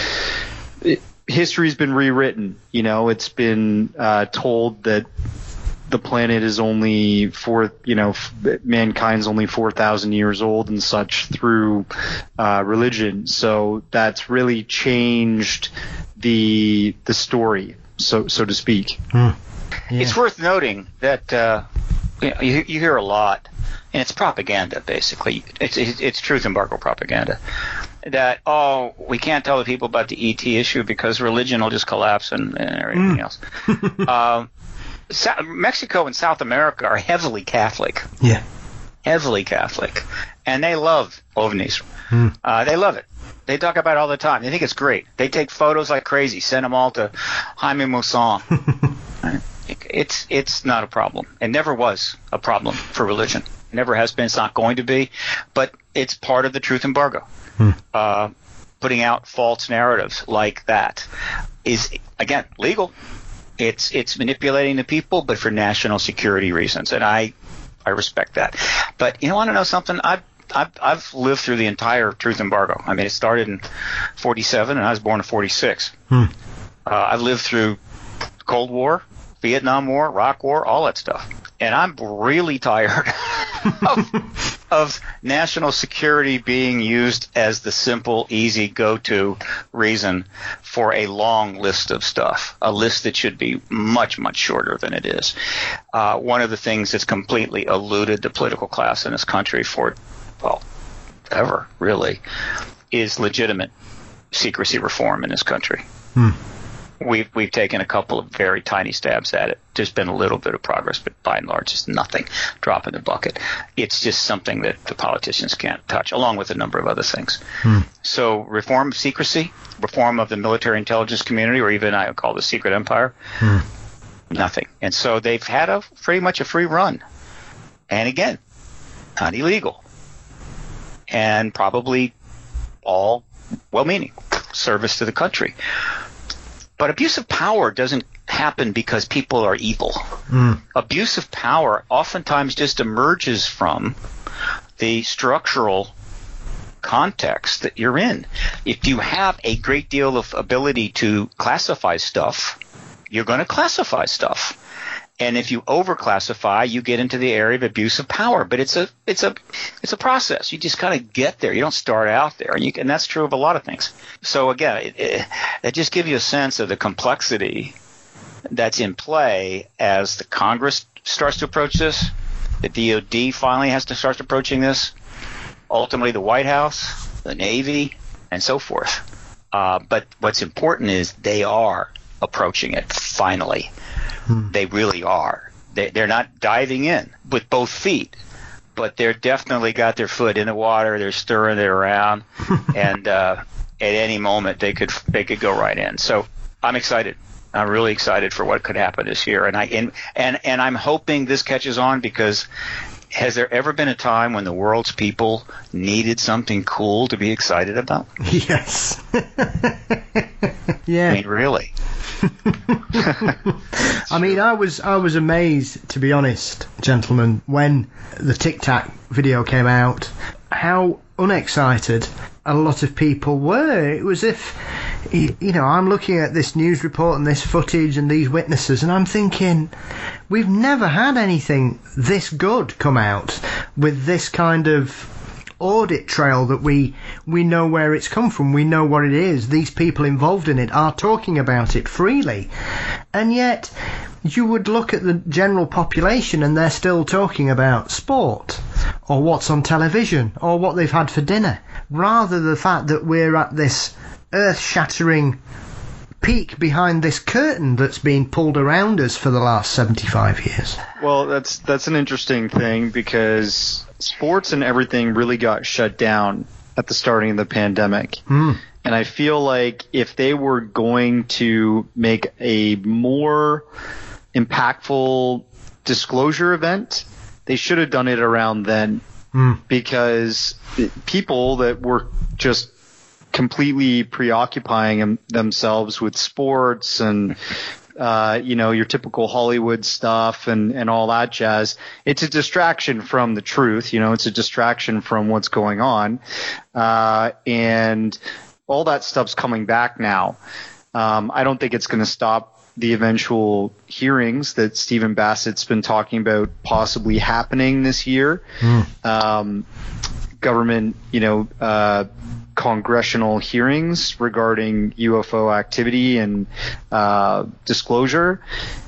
Speaker 5: it, history's been rewritten. You know, it's been uh, told that the planet is only four, you know, mankind's only four thousand years old and such through uh, religion. So that's really changed the the story, so so to speak.
Speaker 3: Mm. Yeah.
Speaker 4: It's worth noting that uh, you, know, you, you hear a lot, and it's propaganda basically. It's it's, it's truth embargo propaganda. That, oh, we can't tell the people about the E T issue because religion will just collapse and, and everything mm. else. um, South, Mexico and South America are heavily Catholic.
Speaker 3: Yeah.
Speaker 4: Heavily Catholic. And they love ovnis. Mm. Uh, they love it. They talk about it all the time. They think it's great. They take photos like crazy, send them all to Jaime Maussan. It's it's not a problem. It never was a problem for religion. It never has been. It's not going to be. But it's part of the truth embargo. Mm. Uh, putting out false narratives like that is, again, legal. It's it's manipulating the people, but for national security reasons, and I I respect that. But you want to know something? I've I've I've lived through the entire truth embargo. I mean, it started in forty-seven, and I was born in forty-six. Hmm. Uh, I've lived through Cold War, Vietnam War, Iraq War, all that stuff, and I'm really tired of, of national security being used as the simple, easy go-to reason for a long list of stuff, a list that should be much, much shorter than it is. Uh, one of the things that's completely eluded the political class in this country for, well, ever, really, is legitimate secrecy reform in this country. Hmm. We've we've taken a couple of very tiny stabs at it. There's been a little bit of progress, but by and large, it's nothing. Drop in the bucket. It's just something that the politicians can't touch, along with a number of other things. Hmm. So reform of secrecy, reform of the military intelligence community, or even I would call the secret empire, hmm. nothing. And so they've had a pretty much a free run. And again, not illegal. And probably all well-meaning service to the country. But abuse of power doesn't happen because people are evil. Mm. Abuse of power oftentimes just emerges from the structural context that you're in. If you have a great deal of ability to classify stuff, you're going to classify stuff. And if you overclassify, you get into the area of abuse of power. But it's a it's a it's a process. You just kind of get there. You don't start out there, and, you, and that's true of a lot of things. So again, it, it, it just gives you a sense of the complexity that's in play as the Congress starts to approach this. The D O D finally has to start approaching this. Ultimately, the White House, the Navy, and so forth. Uh, but what's important is they are approaching it finally. Hmm. They really are. They, they're not diving in with both feet, but they're definitely got their foot in the water. They're stirring it around, and uh, at any moment they could they could go right in. So I'm excited. I'm really excited for what could happen this year, and I and and, and I'm hoping this catches on, because has there ever been a time when the world's people needed something cool to be excited about?
Speaker 3: Yes. Yeah.
Speaker 4: I mean, really.
Speaker 3: I mean, I was I was amazed, to be honest, gentlemen, when the Tic Tac video came out, how unexcited a lot of people were. It was if, you know, I'm looking at this news report and this footage and these witnesses, and I'm thinking, we've never had anything this good come out with this kind of audit trail that we we know where it's come from, we know what it is, these people involved in it are talking about it freely, and yet you would look at the general population and they're still talking about sport or what's on television or what they've had for dinner, rather the fact that we're at this earth-shattering peek behind this curtain that's been pulled around us for the last seventy-five years.
Speaker 5: Well, that's that's an interesting thing, because sports and everything really got shut down at the starting of the pandemic. Mm. And I feel like if they were going to make a more impactful disclosure event, they should have done it around then. Mm. Because people that were just completely preoccupying themselves with sports and Uh, you know, your typical Hollywood stuff and, and all that jazz. It's a distraction from the truth. You know, it's a distraction from what's going on. Uh, and all that stuff's coming back now. Um, I don't think it's going to stop the eventual hearings that Stephen Bassett's been talking about possibly happening this year. Mm. Um, government, you know, uh, congressional hearings regarding U F O activity and uh, disclosure.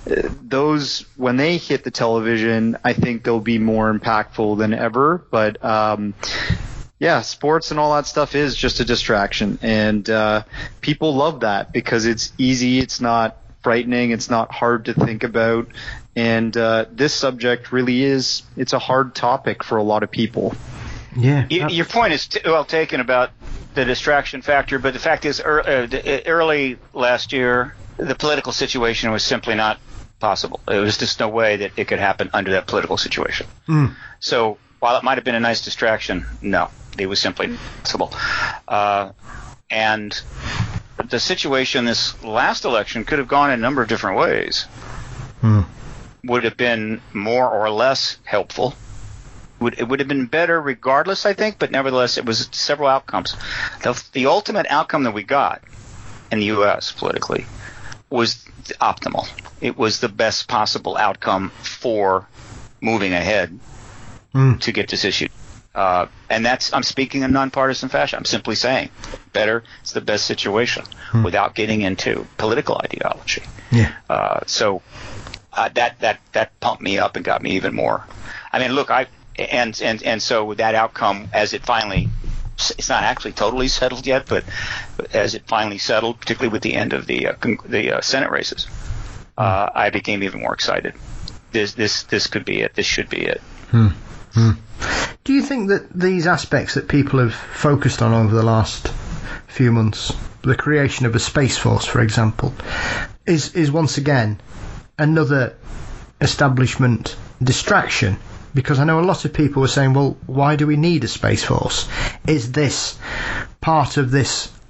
Speaker 5: Those, when they hit the television, I think they'll be more impactful than ever. But um, yeah, sports and all that stuff is just a distraction, and uh, people love that because it's easy, it's not frightening, it's not hard to think about, and uh, this subject really is, it's a hard topic for a lot of people.
Speaker 3: Yeah,
Speaker 4: you, your point is t- well taken about the distraction factor, but the fact is, er, uh, early last year, the political situation was simply not possible. There was just no way that it could happen under that political situation. Mm. So while it might have been a nice distraction, no, it was simply impossible. Uh, and the situation this last election could have gone in a number of different ways. Mm. Would have been more or less helpful. Would, it would have been better regardless, I think, but nevertheless, it was several outcomes. The, the ultimate outcome that we got in the U S politically was optimal. It was the best possible outcome for moving ahead mm. to get this issue. Uh, and that's, I'm speaking in nonpartisan fashion. I'm simply saying better, it's the best situation mm. without getting into political ideology.
Speaker 3: Yeah.
Speaker 4: Uh, so uh, that, that, that pumped me up and got me even more. I mean, look, I, And, and and so with that outcome, as it finally, it's not actually totally settled yet, but as it finally settled, particularly with the end of the uh, the uh, Senate races, uh, I became even more excited. This this this could be it. This should be it.
Speaker 3: Hmm. Hmm. Do you think that these aspects that people have focused on over the last few months, the creation of a space force, for example, is is once again another establishment distraction? Because I know a lot of people were saying, well, why do we need a space force? Is this part of this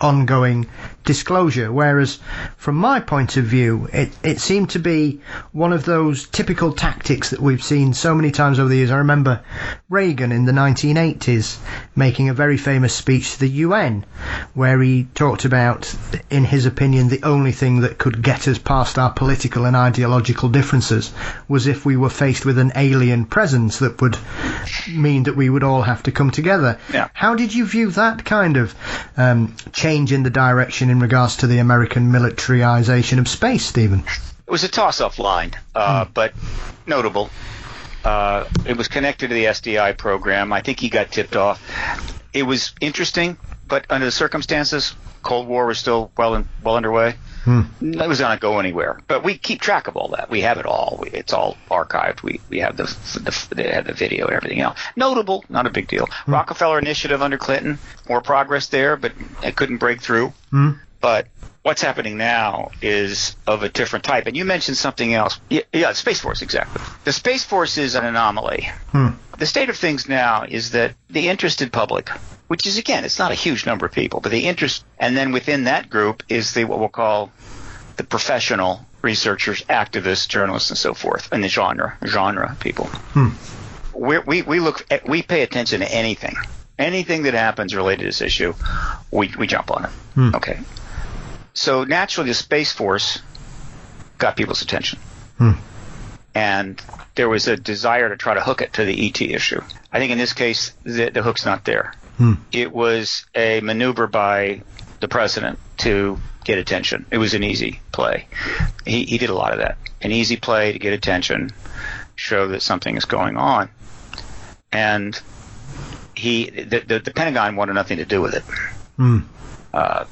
Speaker 3: ongoing disclosure, whereas from my point of view, it, it seemed to be one of those typical tactics that we've seen so many times over the years. I remember Reagan in the nineteen eighties making a very famous speech to the U N where he talked about, in his opinion, the only thing that could get us past our political and ideological differences was if we were faced with an alien presence that would mean that we would all have to come together.
Speaker 4: Yeah.
Speaker 3: How did you view that kind of um, change in the direction in regards to the American militarization of space, Stephen?
Speaker 4: It was a toss-off line, uh,
Speaker 3: Hmm.
Speaker 4: but notable. Uh, it was connected to the S D I program. I think he got tipped off. It was interesting, but under the circumstances, Cold War was still well in, well underway.
Speaker 3: Hmm.
Speaker 4: It was not going anywhere. But we keep track of all that. We have it all. We, it's all archived. We we have the the, they have the video and everything else. Notable, not a big deal.
Speaker 3: Hmm.
Speaker 4: Rockefeller Initiative under Clinton, more progress there, but it couldn't break through.
Speaker 3: Hmm.
Speaker 4: But what's happening now is of a different type. And you mentioned something else. Yeah, yeah, Space Force, exactly. The Space Force is an anomaly.
Speaker 3: Hmm.
Speaker 4: The state of things now is that the interested public, which is, again, it's not a huge number of people, but the interest, and then within that group is the what we'll call the professional researchers, activists, journalists, and so forth, and the genre, genre people.
Speaker 3: Hmm.
Speaker 4: We're, we we look at, we pay attention to anything, anything that happens related to this issue, we we jump on it.
Speaker 3: Hmm.
Speaker 4: Okay. So naturally, the Space Force got people's attention.
Speaker 3: Hmm.
Speaker 4: And there was a desire to try to hook it to the E T issue. I think in this case, the, the hook's not there.
Speaker 3: Hmm.
Speaker 4: It was a maneuver by the president to get attention. It was an easy play. He, he did a lot of that. An easy play to get attention, show that something is going on. And he, the, the, the Pentagon wanted nothing to do with it.
Speaker 3: Hmm.
Speaker 4: Uh,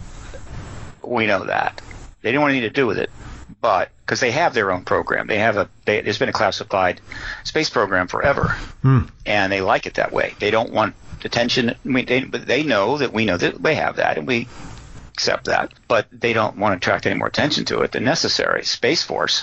Speaker 4: we know that. They didn't want anything to do with it. But because they have their own program, they have a they, there's been a classified space program forever,
Speaker 3: Hmm.
Speaker 4: and they like it that way. They don't want attention. I mean, they, but they know that we know that they have that, and we accept that. But they don't want to attract any more attention to it than necessary. Space Force.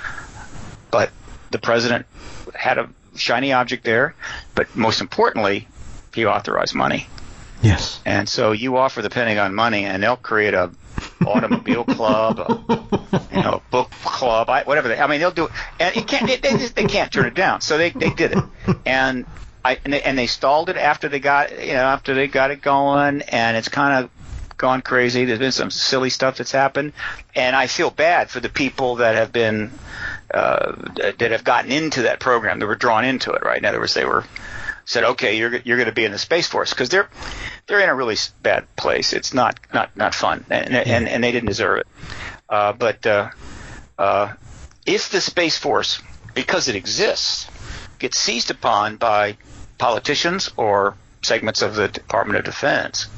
Speaker 4: But the president had a shiny object there, but most importantly, he authorized money.
Speaker 3: Yes.
Speaker 4: And so you offer the Pentagon money, and they'll create a automobile club, a, you know, a book club, I, whatever. They, I mean, they'll do it, and it can't. They, they, just, they can't turn it down. So they, they did it, and I and they, and they stalled it after they got you know after they got it going, and it's kind of gone crazy. There's been some silly stuff that's happened, and I feel bad for the people that have been uh, that have gotten into that program, that were drawn into it. Right, in other words, they were. Said, okay, you're you're going to be in the Space Force, because they're they're in a really bad place. It's not not, not fun, and, and and they didn't deserve it. Uh, but uh, uh, if the Space Force, because it exists, gets seized upon by politicians or segments of the Department of Defense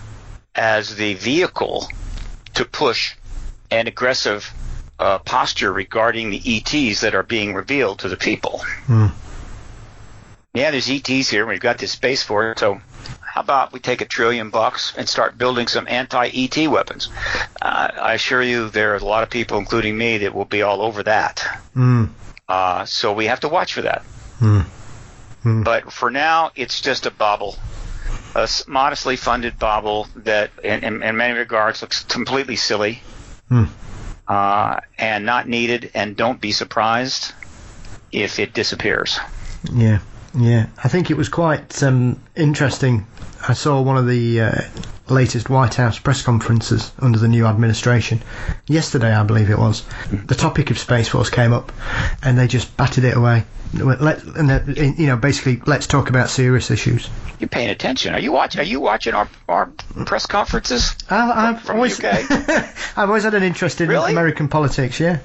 Speaker 4: as the vehicle to push an aggressive uh, posture regarding the E Ts that are being revealed to the people.
Speaker 3: Hmm.
Speaker 4: Yeah, there's E Ts here. We've got this Space Force. So how about we take a trillion bucks and start building some anti-E T weapons? Uh, I assure you there are a lot of people, including me, that will be all over that.
Speaker 3: Hmm.
Speaker 4: Uh, so we have to watch for that.
Speaker 3: Hmm. Hmm.
Speaker 4: But for now, it's just a bauble, a s- modestly funded bauble that in, in, in many regards looks completely silly
Speaker 3: Hmm.
Speaker 4: uh, and not needed, and don't be surprised if it disappears.
Speaker 3: Yeah. Yeah, I think it was quite um, interesting. I saw one of the uh, latest White House press conferences under the new administration yesterday, I believe it was. The topic of Space Force came up, and they just batted it away. Let, and the, you know, basically, let's talk about serious issues.
Speaker 4: You're paying attention. Are you watching? Are you watching our our press conferences?
Speaker 3: I've, I've
Speaker 4: from
Speaker 3: always,
Speaker 4: the U K?
Speaker 3: I've always had an interest in
Speaker 4: Really?
Speaker 3: American politics. Yeah.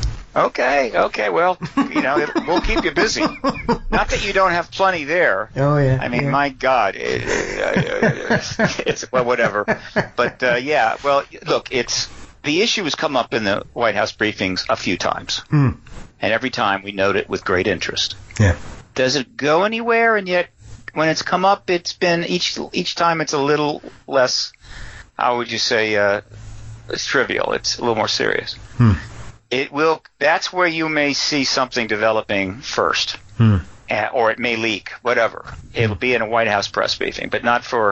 Speaker 4: Okay, okay. Well, you know, it, we'll keep you busy. Not that you don't have plenty there.
Speaker 3: Oh yeah.
Speaker 4: I mean,
Speaker 3: yeah.
Speaker 4: my God, it, it, it's well, whatever. But uh, yeah, well, look, it's the issue has come up in the White House briefings a few times,
Speaker 3: Mm.
Speaker 4: and every time we note it with great interest.
Speaker 3: Yeah.
Speaker 4: Does it go anywhere? And yet, when it's come up, it's been each each time it's a little less. How would you say? Uh, it's trivial. It's a little more serious.
Speaker 3: Hmm.
Speaker 4: It will. That's where you may see something developing first,
Speaker 3: Hmm.
Speaker 4: uh, or it may leak. Whatever. It'll be in a White House press briefing, but not for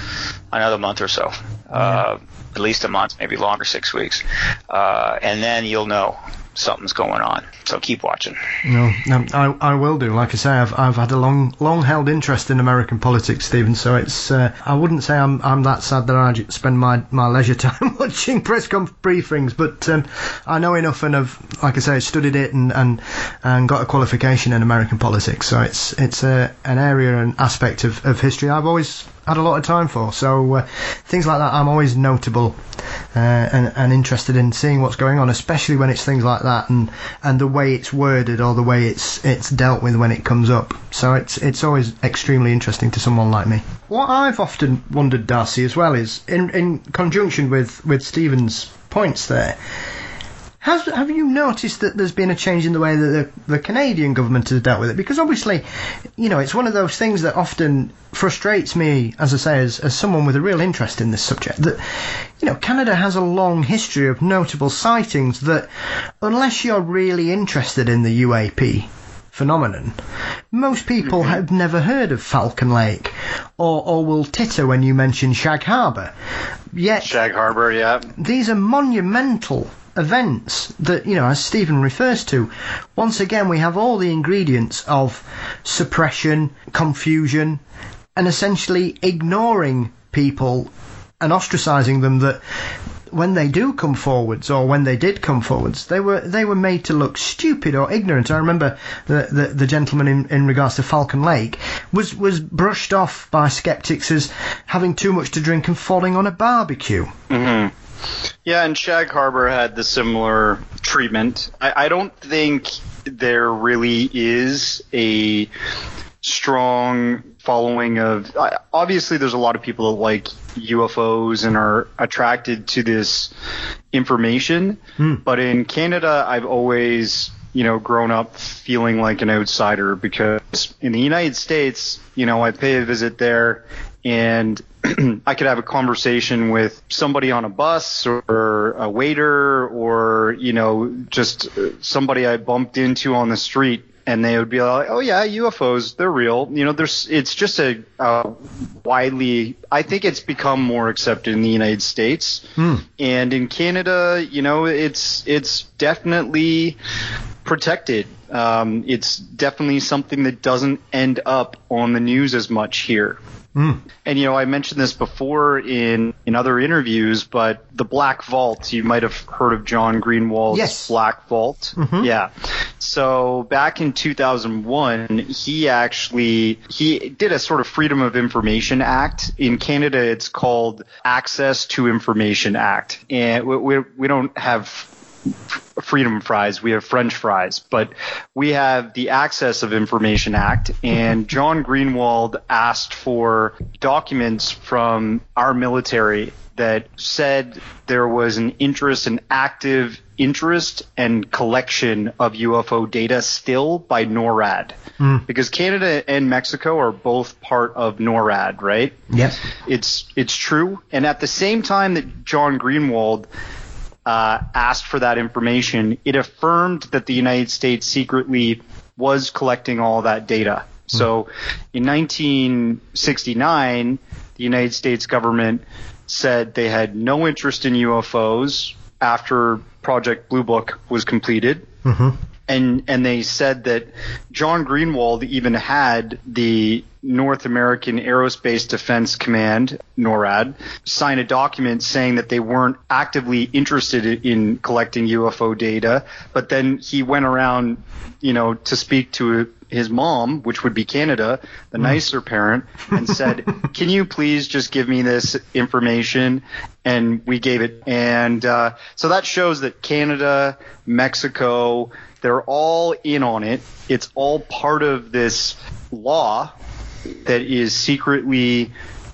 Speaker 4: another month or so, uh, at least a month, maybe longer, six weeks, uh, and then you'll know something's going on. So keep watching.
Speaker 3: No, no, I I will do. Like I say, I've I've had a long long held interest in American politics, Stephen. So it's uh, I wouldn't say I'm I'm that sad that I spend my, my leisure time watching press conference briefings, but um, I know enough and have, like I say, studied it and, and and got a qualification in American politics. So it's it's a an area and aspect of, of history I've always had a lot of time for. So uh, things like that, I'm always notable uh, and and interested in seeing what's going on, especially when it's things like that and and the way it's worded or the way it's it's dealt with when it comes up. So it's it's always extremely interesting to someone like me. What I've often wondered, Darcy, as well, is in in conjunction with with Stephen's points there, Has, have you noticed that there's been a change in the way that the, the Canadian government has dealt with it? Because obviously, you know, it's one of those things that often frustrates me, as I say, as, as someone with a real interest in this subject, that, you know, Canada has a long history of notable sightings that, unless you're really interested in the U A P phenomenon, most people mm-hmm. have never heard of Falcon Lake or, or will titter when you mention Shag Harbour. Yet,
Speaker 5: Shag Harbour, yeah.
Speaker 3: These are monumental events that, you know, as Stephen refers to. Once again, we have all the ingredients of suppression, confusion, and essentially ignoring people and ostracising them, that when they do come forwards, or when they did come forwards, they were they were made to look stupid or ignorant. I remember the the, the gentleman in, in regards to Falcon Lake was, was brushed off by sceptics as having too much to drink and falling on a barbecue.
Speaker 5: Mm-hmm. Yeah, and Shag Harbour had the similar treatment. I, I don't think there really is a strong following of... Obviously, there's a lot of people that like U F Os and are attracted to this information. Mm. But in Canada, I've always, you know, grown up feeling like an outsider, because in the United States, you know, I pay a visit there and I could have a conversation with somebody on a bus or a waiter or, you know, just somebody I bumped into on the street, and they would be like, oh yeah, U F Os, they're real. You know, there's, it's just a uh, widely, I think it's become more accepted in the United States. Hmm. And in Canada, you know, it's, it's definitely protected. Um, it's definitely something that doesn't end up on the news as much here. Mm. And, you know, I mentioned this before in, in other interviews, but the Black Vault, you might have heard of John Greenwald's
Speaker 3: yes.
Speaker 5: Black Vault. Mm-hmm. Yeah. So back in two thousand one, he actually, he did a sort of Freedom of Information Act. In Canada, it's called Access to Information Act. And we, we, we don't have freedom fries, we have French fries, but we have the Access of Information Act, and John Greenwald asked for documents from our military that said there was an interest, an active interest and collection of U F O data still by NORAD. Mm. Because Canada and Mexico are both part of NORAD, right?
Speaker 3: Yes.
Speaker 5: It's it's true. And at the same time that John Greenwald Uh, asked for that information, it affirmed that the United States secretly was collecting all that data. Mm. So in nineteen sixty-nine, the United States government said they had no interest in U F Os after Project Blue Book was completed. Mm-hmm. And and they said that John Greenwald even had the North American Aerospace Defense Command, NORAD, sign a document saying that they weren't actively interested in collecting U F O data. But then he went around, you know, to speak to his mom, which would be Canada, the nicer parent, and said, can you please just give me this information? And we gave it. And uh, so that shows that Canada, Mexico, they're all in on it. It's all part of this law that is secretly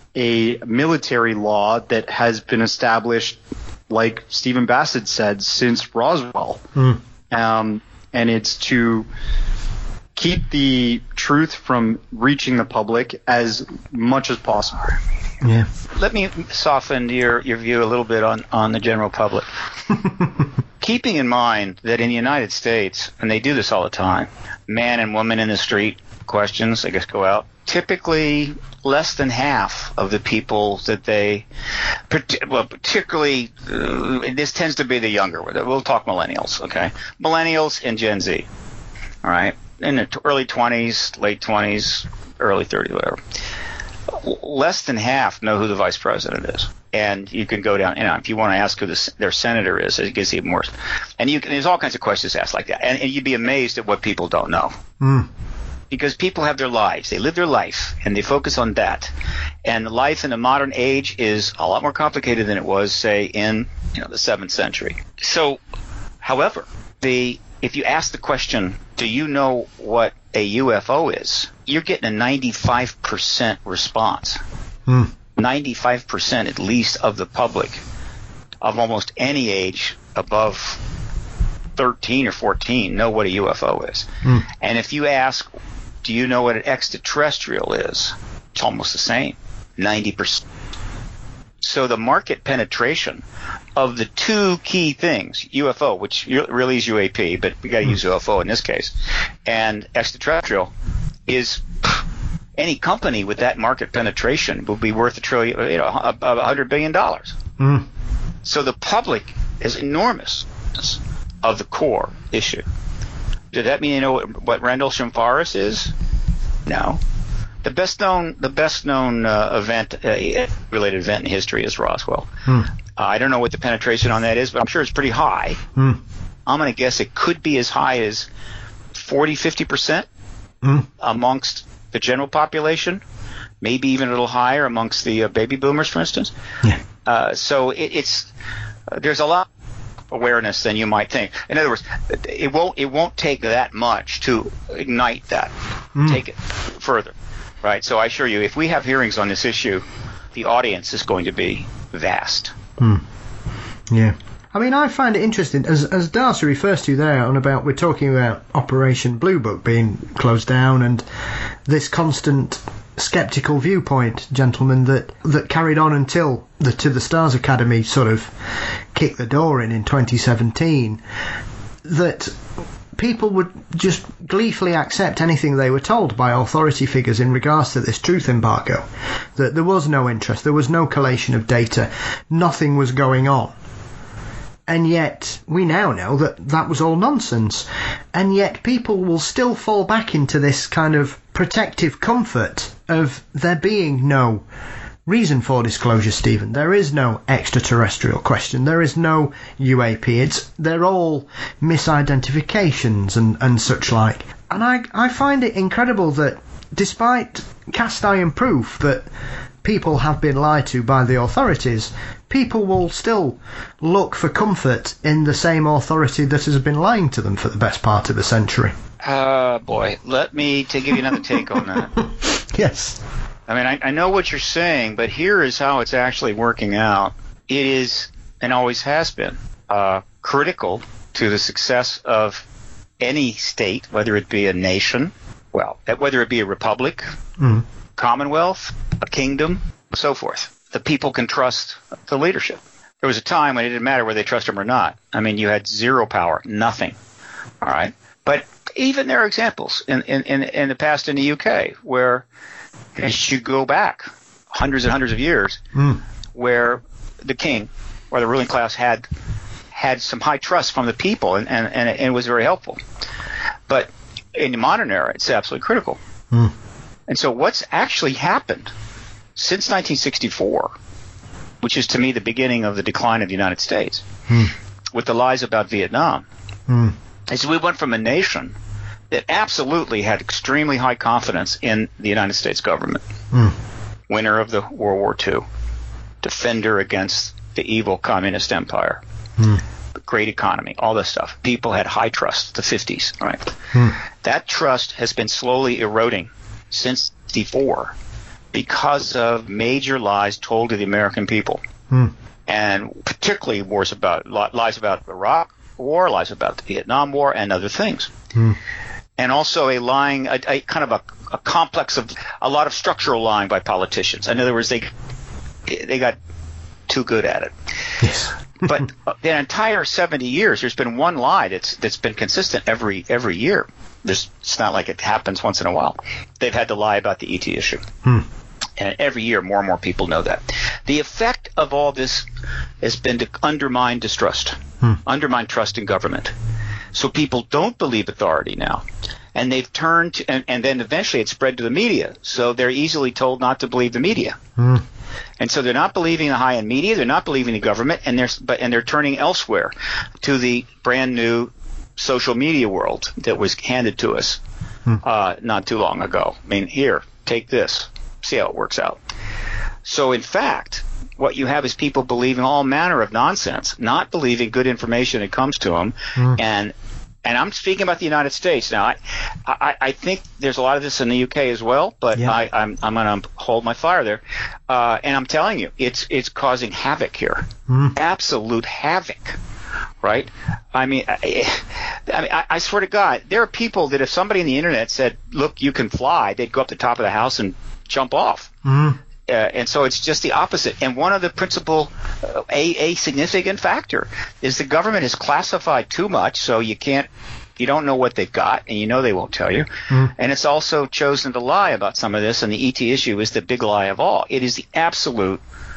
Speaker 5: a military law that has been established, like Stephen Bassett said, since Roswell. Mm. Um, and it's to keep the truth from reaching the public as much as possible.
Speaker 3: Yeah.
Speaker 4: Let me soften your, your view a little bit on, on the general public. Keeping in mind that in the United States, and they do this all the time, man and woman in the street questions, I guess, go out. Typically, less than half of the people that they, well, particularly, uh, this tends to be the younger. We'll talk millennials, okay? Millennials and Gen Z, all right? In the early twenties, late twenties, early thirties, whatever. Less than half know who the vice president is. And you can go down, you know, if you want to ask who the, their senator is, it gets even worse. And you can, there's all kinds of questions asked like that. And, and you'd be amazed at what people don't know.
Speaker 3: Mm.
Speaker 4: Because people have their lives. They live their life, and they focus on that. And life in the modern age is a lot more complicated than it was, say, in you know the seventh century. So, however, the if you ask the question, do you know what a U F O is, you're getting a ninety-five percent response.
Speaker 3: Mm.
Speaker 4: ninety-five percent at least of the public of almost any age above thirteen or fourteen know what a U F O is. Mm. And if you ask, do you know what an extraterrestrial is, it's almost the same, ninety percent. So the market penetration of the two key things, U F O, which really is U A P, but we got to use U F O in this case, and extraterrestrial, is any company with that market penetration will be worth a trillion, you know, a, a hundred billion dollars.
Speaker 3: Mm.
Speaker 4: So the public is enormous of the core issue. Does that mean you know what, what Rendlesham Forest is? No. The best known, the best known uh, event, uh, related event in history is Roswell. Hmm. Uh, I don't know what the penetration on that is, but I'm sure it's pretty high. Hmm. I'm going to guess it could be as high as forty, fifty percent hmm. amongst the general population, maybe even a little higher amongst the uh, baby boomers, for instance.
Speaker 3: Yeah.
Speaker 4: Uh, so it, it's uh, there's a lot of awareness than you might think. In other words, it won't it won't take that much to ignite that, hmm. take it further. Right, so I assure you, if we have hearings on this issue, the audience is going to be vast.
Speaker 3: Hmm. Yeah. I mean, I find it interesting, as as Darcy refers to there, on about, we're talking about Operation Blue Book being closed down, and this constant sceptical viewpoint, gentlemen, that, that carried on until the To the Stars Academy sort of kicked the door in in twenty seventeen, that people would just gleefully accept anything they were told by authority figures in regards to this truth embargo, that there was no interest, there was no collation of data, nothing was going on. And yet we now know that that was all nonsense. And yet people will still fall back into this kind of protective comfort of there being no reason for disclosure, Stephen. There is no extraterrestrial question. There is no U A P. It's they're all misidentifications and, and such like. And I I find it incredible that despite cast iron proof that people have been lied to by the authorities, people will still look for comfort in the same authority that has been lying to them for the best part of a century.
Speaker 4: Uh, boy, let me to give you another take on that.
Speaker 3: Yes.
Speaker 4: I mean, I, I know what you're saying, but here is how it's actually working out. It is, and always has been, uh, critical to the success of any state, whether it be a nation, well, whether it be a republic, mm. commonwealth, a kingdom, so forth. The people can trust the leadership. There was a time when it didn't matter whether they trust them or not. I mean, you had zero power, nothing. All right? But even there are examples in, in, in, in the past in the U K where as you go back hundreds and hundreds of years, mm. where the king or the ruling class had had some high trust from the people, and, and, and it was very helpful. But in the modern era, it's absolutely critical. Mm. And so what's actually happened since nineteen sixty-four, which is to me the beginning of the decline of the United States, mm. with the lies about Vietnam, mm. is we went from a nation that absolutely had extremely high confidence in the United States government, mm. winner of the World War Two, defender against the evil communist empire, mm. great economy, all this stuff. People had high trust, the fifties, right? Mm. That trust has been slowly eroding since sixty-four because of major lies told to the American people, mm. and particularly wars about lies about Iraq War, lies about the Vietnam War, and other things. Mm. and also a lying, a, a kind of a, a complex of a lot of structural lying by politicians. In other words, they they got too good at it.
Speaker 3: Yes.
Speaker 4: But the entire seventy years, there's been one lie that's that's been consistent every every year. There's, it's not like it happens once in a while. They've had to lie about the E T issue.
Speaker 3: Hmm.
Speaker 4: And every year, more and more people know that. The effect of all this has been to undermine distrust, hmm. undermine trust in government. So people don't believe authority now. And they've turned to, and, and then eventually it spread to the media. So they're easily told not to believe the media.
Speaker 3: Hmm.
Speaker 4: And so they're not believing the high-end media, they're not believing the government, and they're but and they're turning elsewhere to the brand new social media world that was handed to us hmm. uh, not too long ago. I mean, here, take this, see how it works out. So in fact, what you have is people believing all manner of nonsense, not believing good information that comes to them, hmm. and And I'm speaking about the United States now. I, I, I think there's a lot of this in the U K as well, but
Speaker 3: yeah.
Speaker 4: I, I'm, I'm going to hold my fire there. Uh, and I'm telling you, it's it's causing havoc here, mm. absolute havoc, right? I mean, I, I mean, I, I swear to God, there are people that if somebody on the internet said, "Look, you can fly," they'd go up to the top of the house and jump off. Mm. Uh, and so it's just the opposite. And one of the principal, uh, a, a significant factor is the government has classified too much, so you can't, you don't know what they've got, and you know they won't tell you. Mm. And it's also chosen to lie about some of this, and the E T issue is the big lie of all. It is the absolute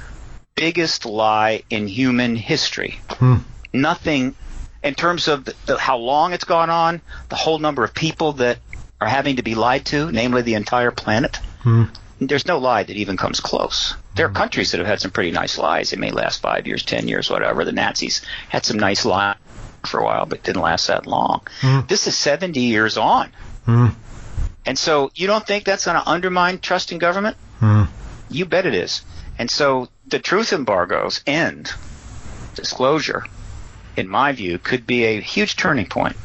Speaker 4: biggest lie in human history. Mm. Nothing, in terms of the, the, how long it's gone on, the whole number of people that are having to be lied to, namely the entire planet. Mm. There's no lie that even comes close. There are countries that have had some pretty nice lies. It may last five years, ten years, whatever. The Nazis had some nice lies for a while, but didn't last that long. Mm. This is seventy years on. Mm. And so you don't think that's going to undermine trust in government? Mm. You bet it is. And so the truth embargoes end. Disclosure, in my view, could be a huge turning point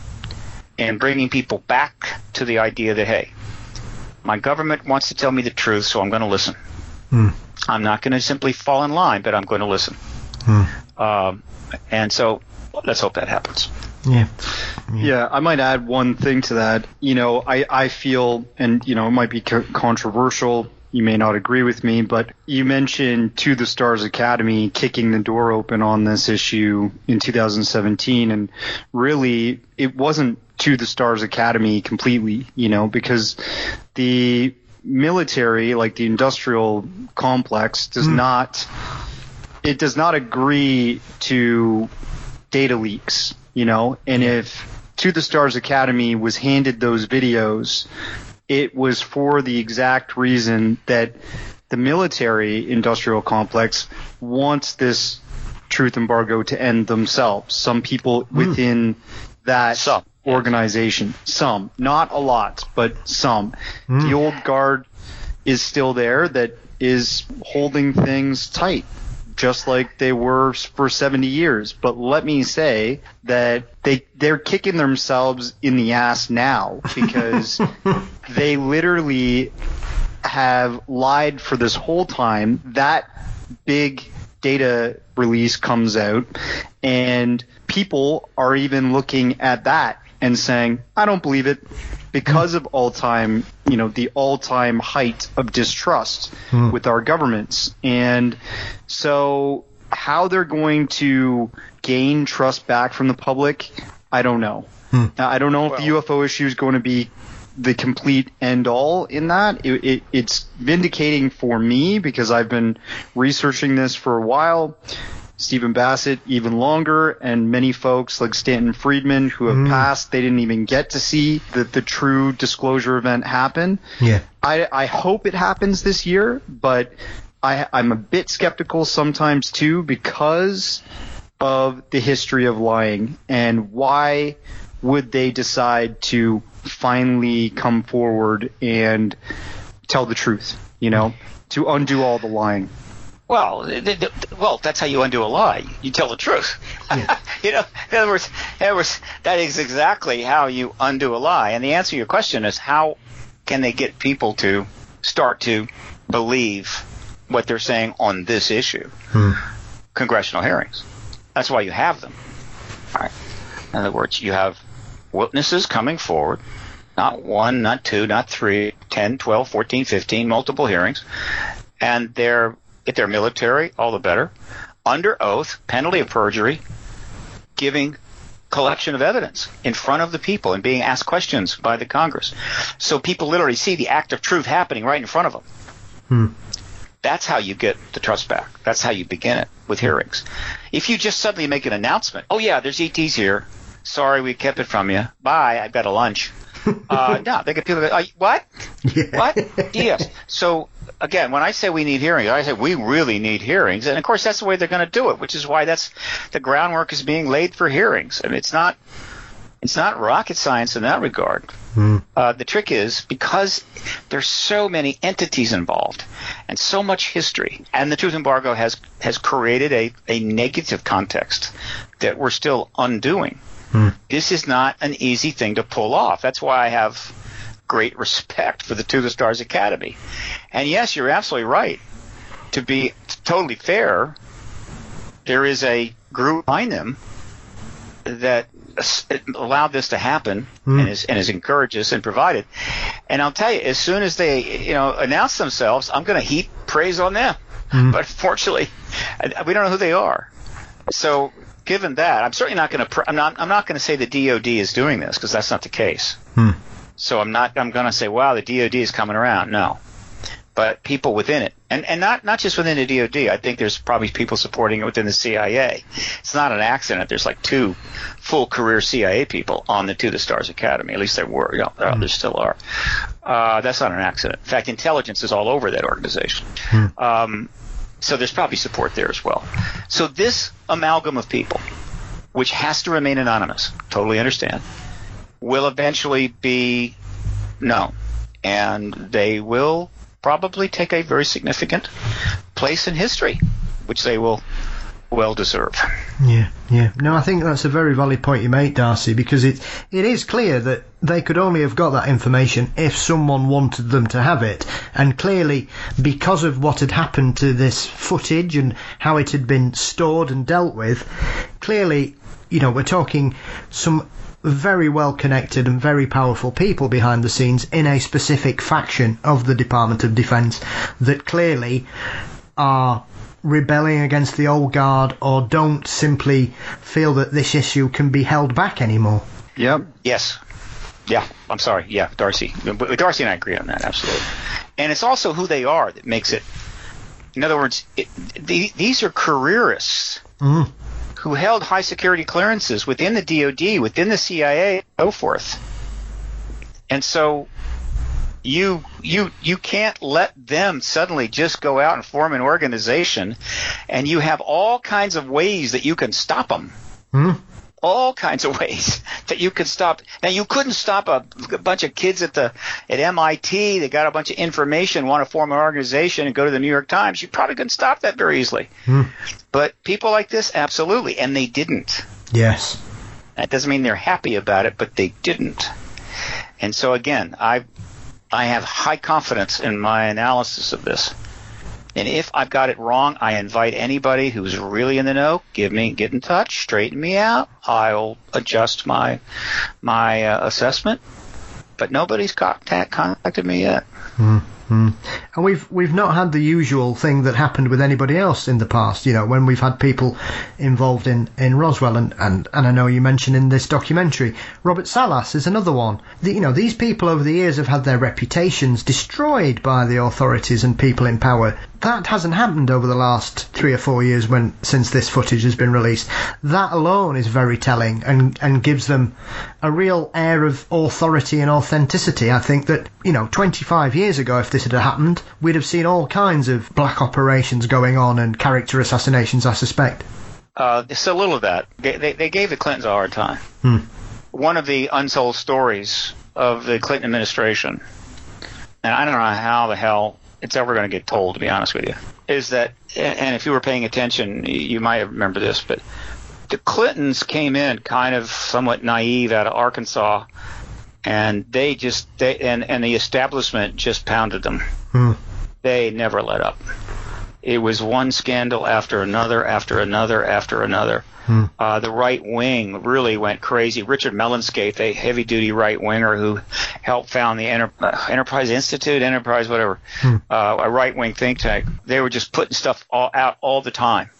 Speaker 4: in bringing people back to the idea that, hey, my government wants to tell me the truth, so I'm going to listen. Mm. I'm not going to simply fall in line, but I'm going to listen. Mm. Um, and so let's hope that happens.
Speaker 3: Yeah.
Speaker 5: yeah. Yeah, I might add one thing to that. You know, I, I feel, and, you know, it might be co- controversial. You may not agree with me, but you mentioned To the Stars Academy kicking the door open on this issue in two thousand seventeen, and really it wasn't To the Stars Academy completely, you know, because the military, like the industrial complex, does mm. not it does not agree to data leaks, you know, and if To the Stars Academy was handed those videos, it was for the exact reason that the military industrial complex wants this truth embargo to end themselves. Some people mm. within that some. organization, some, not a lot, but some. Mm. The old guard is still there that is holding things tight, just like they were for seventy years. But let me say that they, they're kicking themselves in the ass now because they literally have lied for this whole time. That big data release comes out, and people are even looking at that and saying, I don't believe it, because of all-time, you know, the all-time height of distrust hmm. with our governments. And so how they're going to gain trust back from the public, I don't know. Hmm. I don't know if well, the U F O issue is going to be the complete end-all in that. It, it, it's vindicating for me because I've been researching this for a while. Stephen Bassett even longer, and many folks like Stanton Friedman who have mm. passed, they didn't even get to see the, the true disclosure event happen.
Speaker 3: Yeah.
Speaker 5: I, I hope it happens this year, but I, I'm a bit skeptical sometimes too because of the history of lying, and why would they decide to finally come forward and tell the truth, you know, to undo all the lying.
Speaker 4: Well, the, the, well, that's how you undo a lie. You tell the truth. Yeah. you know, in other words, in other words, that is exactly how you undo a lie. And the answer to your question is, how can they get people to start to believe what they're saying on this issue? Hmm. Congressional hearings. That's why you have them. All right. In other words, you have witnesses coming forward. not one, not two, not three, ten, twelve, fourteen, fifteen, multiple hearings. And they're, if they're military, all the better, under oath, penalty of perjury, giving collection of evidence in front of the people and being asked questions by the Congress. So people literally see the act of truth happening right in front of them.
Speaker 3: Hmm.
Speaker 4: That's how you get the trust back. That's how you begin it with hearings. If you just suddenly make an announcement, oh yeah, there's E Ts here. Sorry, we kept it from you. Bye, I've got a lunch. Uh, no, they get people go, uh, what?
Speaker 3: Yeah.
Speaker 4: What? Yes. So, again, when I say we need hearings, I say we really need hearings. And, of course, that's the way they're going to do it, which is why that's the groundwork is being laid for hearings. I mean, it's not it's not rocket science in that regard. Mm. Uh, the trick is because there's so many entities involved and so much history, and the truth embargo has, has created a, a negative context that we're still undoing. Hmm. This is not an easy thing to pull off. That's why I have great respect for the To the Stars Academy. And yes, you're absolutely right. To be totally fair, there is a group behind them that allowed this to happen hmm. and is and is encouraged this and provided. And I'll tell you, as soon as they you know announce themselves, I'm going to heap praise on them. Hmm. But fortunately, we don't know who they are. So. Given that, I'm certainly not going to. I'm not. I'm not going to say the D O D is doing this because that's not the case. Hmm. So I'm not. I'm going to say, wow, the D O D is coming around. No, but people within it, and and not not just within the D O D. I think there's probably people supporting it within the C I A. It's not an accident. There's like two full career C I A people on the To the Stars Academy. At least there were. You know, there, hmm. there still are. Uh, that's not an accident. In fact, intelligence is all over that organization. Hmm. Um, So there's probably support there as well. So this amalgam of people, which has to remain anonymous, totally understand, will eventually be known. And they will probably take a very significant place in history, which they will well deserve.
Speaker 3: Yeah, yeah. No, I think that's a very valid point you make, Darcy, because it it is clear that they could only have got that information if someone wanted them to have it. And clearly, because of what had happened to this footage and how it had been stored and dealt with, clearly, you know, we're talking some very well connected and very powerful people behind the scenes in a specific faction of the Department of Defense that clearly are rebelling against the old guard or don't simply feel that this issue can be held back anymore.
Speaker 5: Yep.
Speaker 4: Yes. Yeah, I'm sorry. Yeah, Darcy. Darcy and I agree on that, absolutely. And it's also who they are that makes it. In other words, it, the, these are careerists mm. who held high security clearances within the D O D, within the C I A, and so forth. And so you you you can't let them suddenly just go out and form an organization, and you have all kinds of ways that you can stop them. Mm. All kinds of ways that you could stop. Now, you couldn't stop a, a bunch of kids at the at M I T. They got a bunch of information, want to form an organization and go to the New York Times. You probably couldn't stop that very easily. Hmm. But people like this, absolutely, and they didn't.
Speaker 3: Yes.
Speaker 4: That doesn't mean they're happy about it, but they didn't. And so, again, I I have high confidence in my analysis of this. And if I've got it wrong, I invite anybody who's really in the know, give me, get in touch, straighten me out. I'll adjust my my uh, assessment. But nobody's contact, contacted me yet.
Speaker 3: Mm-hmm. And we've we've not had the usual thing that happened with anybody else in the past. You know, when we've had people involved in, in Roswell, and, and, and I know you mentioned in this documentary, Robert Salas is another one. The, you know, these people over the years have had their reputations destroyed by the authorities and people in power. That hasn't happened over the last three or four years when since this footage has been released. That alone is very telling and, and gives them a real air of authority and authenticity. I think that, you know, twenty-five years ago, if this had happened, we'd have seen all kinds of black operations going on and character assassinations, I suspect.
Speaker 4: Uh, it's a little of that. They, they, they gave the Clintons a hard time. Hmm. One of the untold stories of the Clinton administration, and I don't know how the hell it's ever going to get told, to be honest with you, is that, and if you were paying attention, you might remember this, but the Clintons came in kind of somewhat naive out of Arkansas, and they just, they, and, and the establishment just pounded them. Hmm. They never let up. It was one scandal after another, after another, after another. Hmm. Uh, the right wing really went crazy. Richard Mellonscape, a heavy-duty right-winger who helped found the Enter- uh, Enterprise Institute, Enterprise whatever, hmm. uh, a right-wing think tank. They were just putting stuff all out all the time.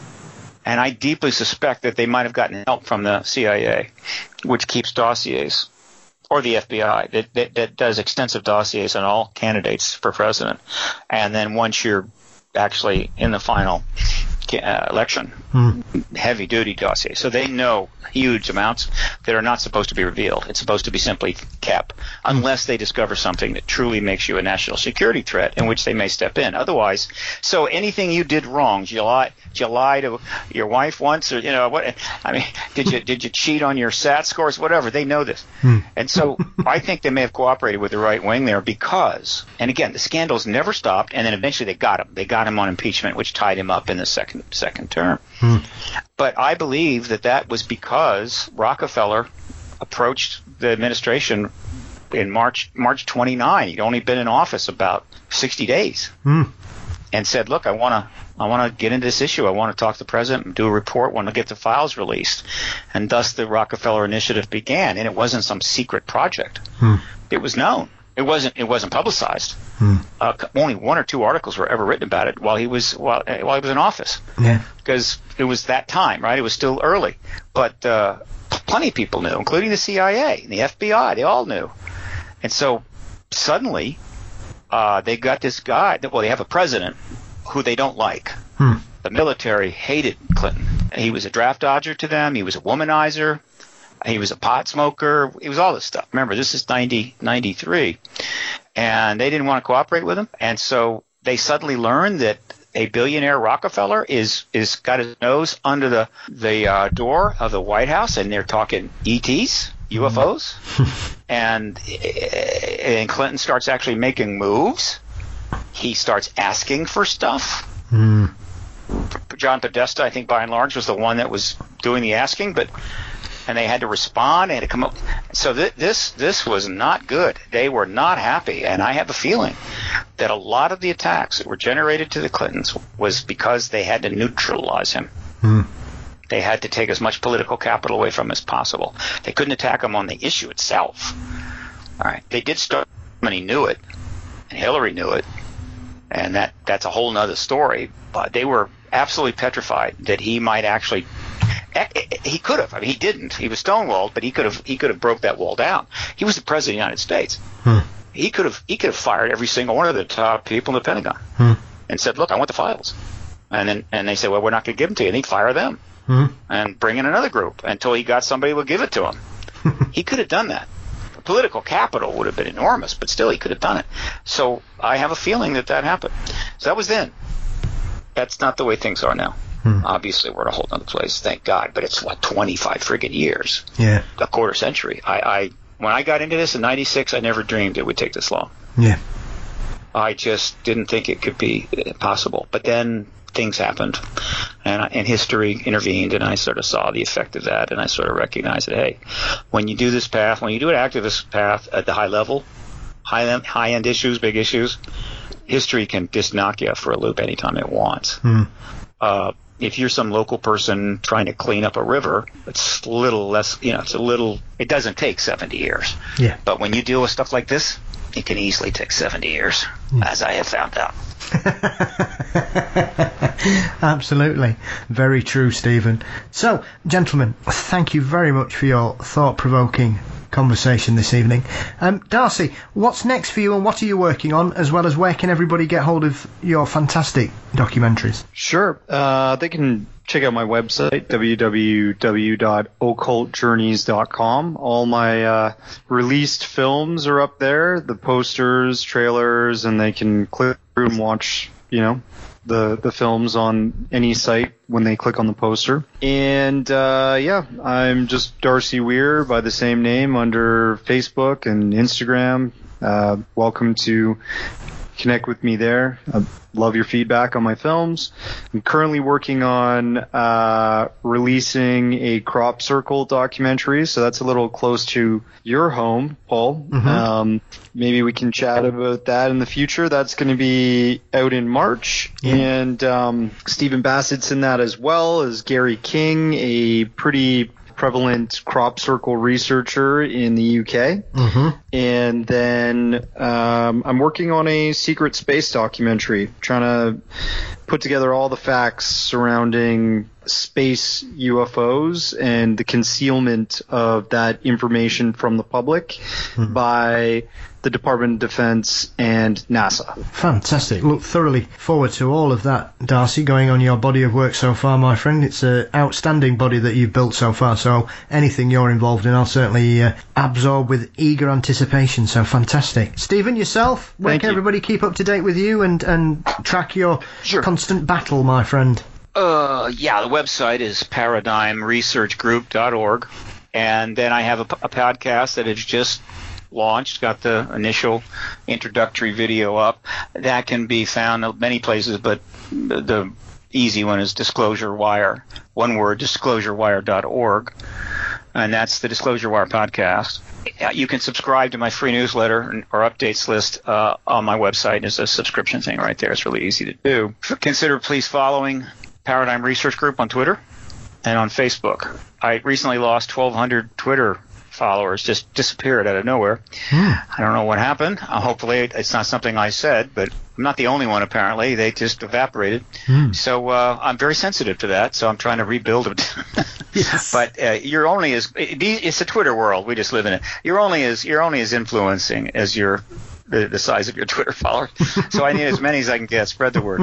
Speaker 4: And I deeply suspect that they might have gotten help from the C I A, which keeps dossiers, or the F B I, that, that, that does extensive dossiers on all candidates for president. And then once you're actually in the final uh, election, hmm. heavy-duty dossier. So they know huge amounts that are not supposed to be revealed. It's supposed to be simply kept, unless they discover something that truly makes you a national security threat, in which they may step in. Otherwise, so anything you did wrong, did you lie, did you lie to your wife once, or you know what? I mean, did you did you cheat on your S A T scores? Whatever, they know this, hmm. and so I think they may have cooperated with the right wing there because, and again, the scandals never stopped, and then eventually they got him. They got him on impeachment, which tied him up in the second second term. Hmm. But I believe that that was because Rockefeller approached the administration in March March twenty-ninth. He'd only been in office about sixty days, hmm. and said, "Look, I want to I want to get into this issue. I want to talk to the president and do a report. Want to get the files released," and thus the Rockefeller Initiative began. And it wasn't some secret project; hmm. it was known. It wasn't. It wasn't publicized. Hmm. Uh, only one or two articles were ever written about it while he was while while he was in office. Yeah. Because it was that time, right? It was still early, but uh, plenty of people knew, including the C I A and the F B I. They all knew, and so suddenly uh, they got this guy. Well, they have a president who they don't like. Hmm. The military hated Clinton. He was a draft dodger to them. He was a womanizer. He was a pot smoker. He was all this stuff. Remember, this is ninety, ninety-three. And they didn't want to cooperate with him. And so they suddenly learned that a billionaire Rockefeller is is got his nose under the, the uh, door of the White House, and they're talking E Ts, U F Os. and, and Clinton starts actually making moves. He starts asking for stuff. Mm. John Podesta, I think, by and large, was the one that was doing the asking, but and they had to respond. They had to come up. So th- this this was not good. They were not happy, and I have a feeling that a lot of the attacks that were generated to the Clintons was because they had to neutralize him. Mm. They had to take as much political capital away from him as possible. They couldn't attack him on the issue itself. All right, they did start, and he knew it, and Hillary knew it, and that that's a whole nother story. But they were absolutely petrified that he might actually. He could have. I mean, he didn't. He was stonewalled, but he could have. He could have broke that wall down. He was the president of the United States. Hmm. He could have. He could have fired every single one of the top people in the Pentagon hmm. and said, "Look, I want the files." And then, and they said, "Well, we're not going to give them to you." And he'd fire them hmm. and bring in another group until he got somebody who would give it to him. He could have done that. The political capital would have been enormous, but still, he could have done it. So I have a feeling that that happened. So that was then. That's not the way things are now. Hmm. Obviously, we're in a whole other place, thank God. But it's what twenty-five friggin' years, yeah, a quarter century. I, I when I got into this in ninety-six, I never dreamed it would take this long. Yeah, I just didn't think it could be possible. But then things happened, and, and history intervened, and I sort of saw the effect of that, and I sort of recognized that, hey, when you do this path, when you do an activist path at the high level, high high end issues, big issues, history can just knock you for a loop anytime it wants. Hmm. Uh, if you're some local person trying to clean up a river, it's a little less, you know, it's a little, it doesn't take seventy years. Yeah. But when you deal with stuff like this, it can easily take seventy years, mm. as I have found out.
Speaker 3: Absolutely. Very true, Stephen. So, gentlemen, thank you very much for your thought-provoking conversation this evening. Um, Darcy, what's next for you and what are you working on, as well as where can everybody get hold of your fantastic documentaries?
Speaker 5: Sure. Uh, they can check out my website, w w w dot occult journeys dot com. All my uh, released films are up there, the posters, trailers, and they can click through and watch, you know, the the films on any site when they click on the poster. And uh, yeah, I'm just Darcy Weir by the same name under Facebook and Instagram. Uh, welcome to connect with me there. I love your feedback on my films. I'm currently working on uh, releasing a crop circle documentary, so that's a little close to your home, Paul. Mm-hmm. Um, maybe we can chat about that in the future. That's going to be out in March. Yeah. And um, Stephen Bassett's in that as well as Gary King, a pretty prevalent crop circle researcher in the U K. Mm-hmm. And then um, I'm working on a secret space documentary, trying to put together all the facts surrounding space U F Os and the concealment of that information from the public mm-hmm. by the Department of Defense and NASA.
Speaker 3: Fantastic. Look thoroughly forward to all of that, Darcy, going on your body of work so far, my friend. It's an outstanding body that you've built so far, so anything you're involved in, I'll certainly uh, absorb with eager anticipation, so fantastic. Stephen, yourself, where
Speaker 5: Thank
Speaker 3: can
Speaker 5: you.
Speaker 3: everybody keep up to date with you and, and track your
Speaker 4: Sure.
Speaker 3: constant battle, my friend?
Speaker 4: Uh, yeah, the website is paradigm research group dot org, and then I have a, a podcast that has just launched, got the initial introductory video up. That can be found at many places, but the, the easy one is Disclosure Wire. One word, disclosure wire dot org, and that's the Disclosure Wire podcast. You can subscribe to my free newsletter or updates list uh, on my website. It's a subscription thing right there. It's really easy to do. Consider please following Paradigm Research Group on Twitter and on Facebook. I recently lost twelve hundred Twitter followers, just disappeared out of nowhere. Mm. I don't know what happened. Uh, hopefully it's not something I said, but I'm not the only one apparently. They just evaporated. Mm. So uh, I'm very sensitive to that, so I'm trying to rebuild it. Yes. But uh, you're only as it's a Twitter world. We just live in it. You're only as you're only as influencing as your the, the size of your Twitter followers. So I need as many as I can get. Spread the word.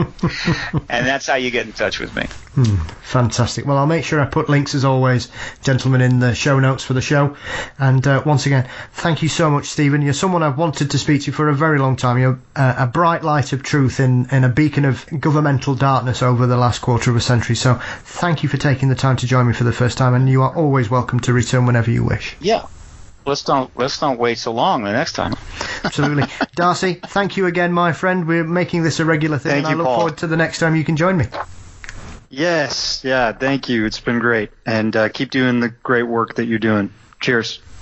Speaker 4: And that's how you get in touch with me.
Speaker 3: Hmm, fantastic. Well, I'll make sure I put links, as always, gentlemen, in the show notes for the show. And uh, once again, thank you so much, Stephen. You're someone I've wanted to speak to for a very long time. You're uh, a bright light of truth in, in a beacon of governmental darkness over the last quarter of a century. So thank you for taking the time to join me for the first time, and you are always welcome to return whenever you wish.
Speaker 4: Yeah. Let's don't let's don't wait so long the next time.
Speaker 3: Absolutely. Darcy, thank you again, my friend. We're making this a regular thing,
Speaker 5: thank
Speaker 3: and
Speaker 5: you,
Speaker 3: I look
Speaker 5: Paul.
Speaker 3: forward to the next time you can join me.
Speaker 5: Yes, yeah, thank you. It's been great. And uh, keep doing the great work that you're doing. Cheers.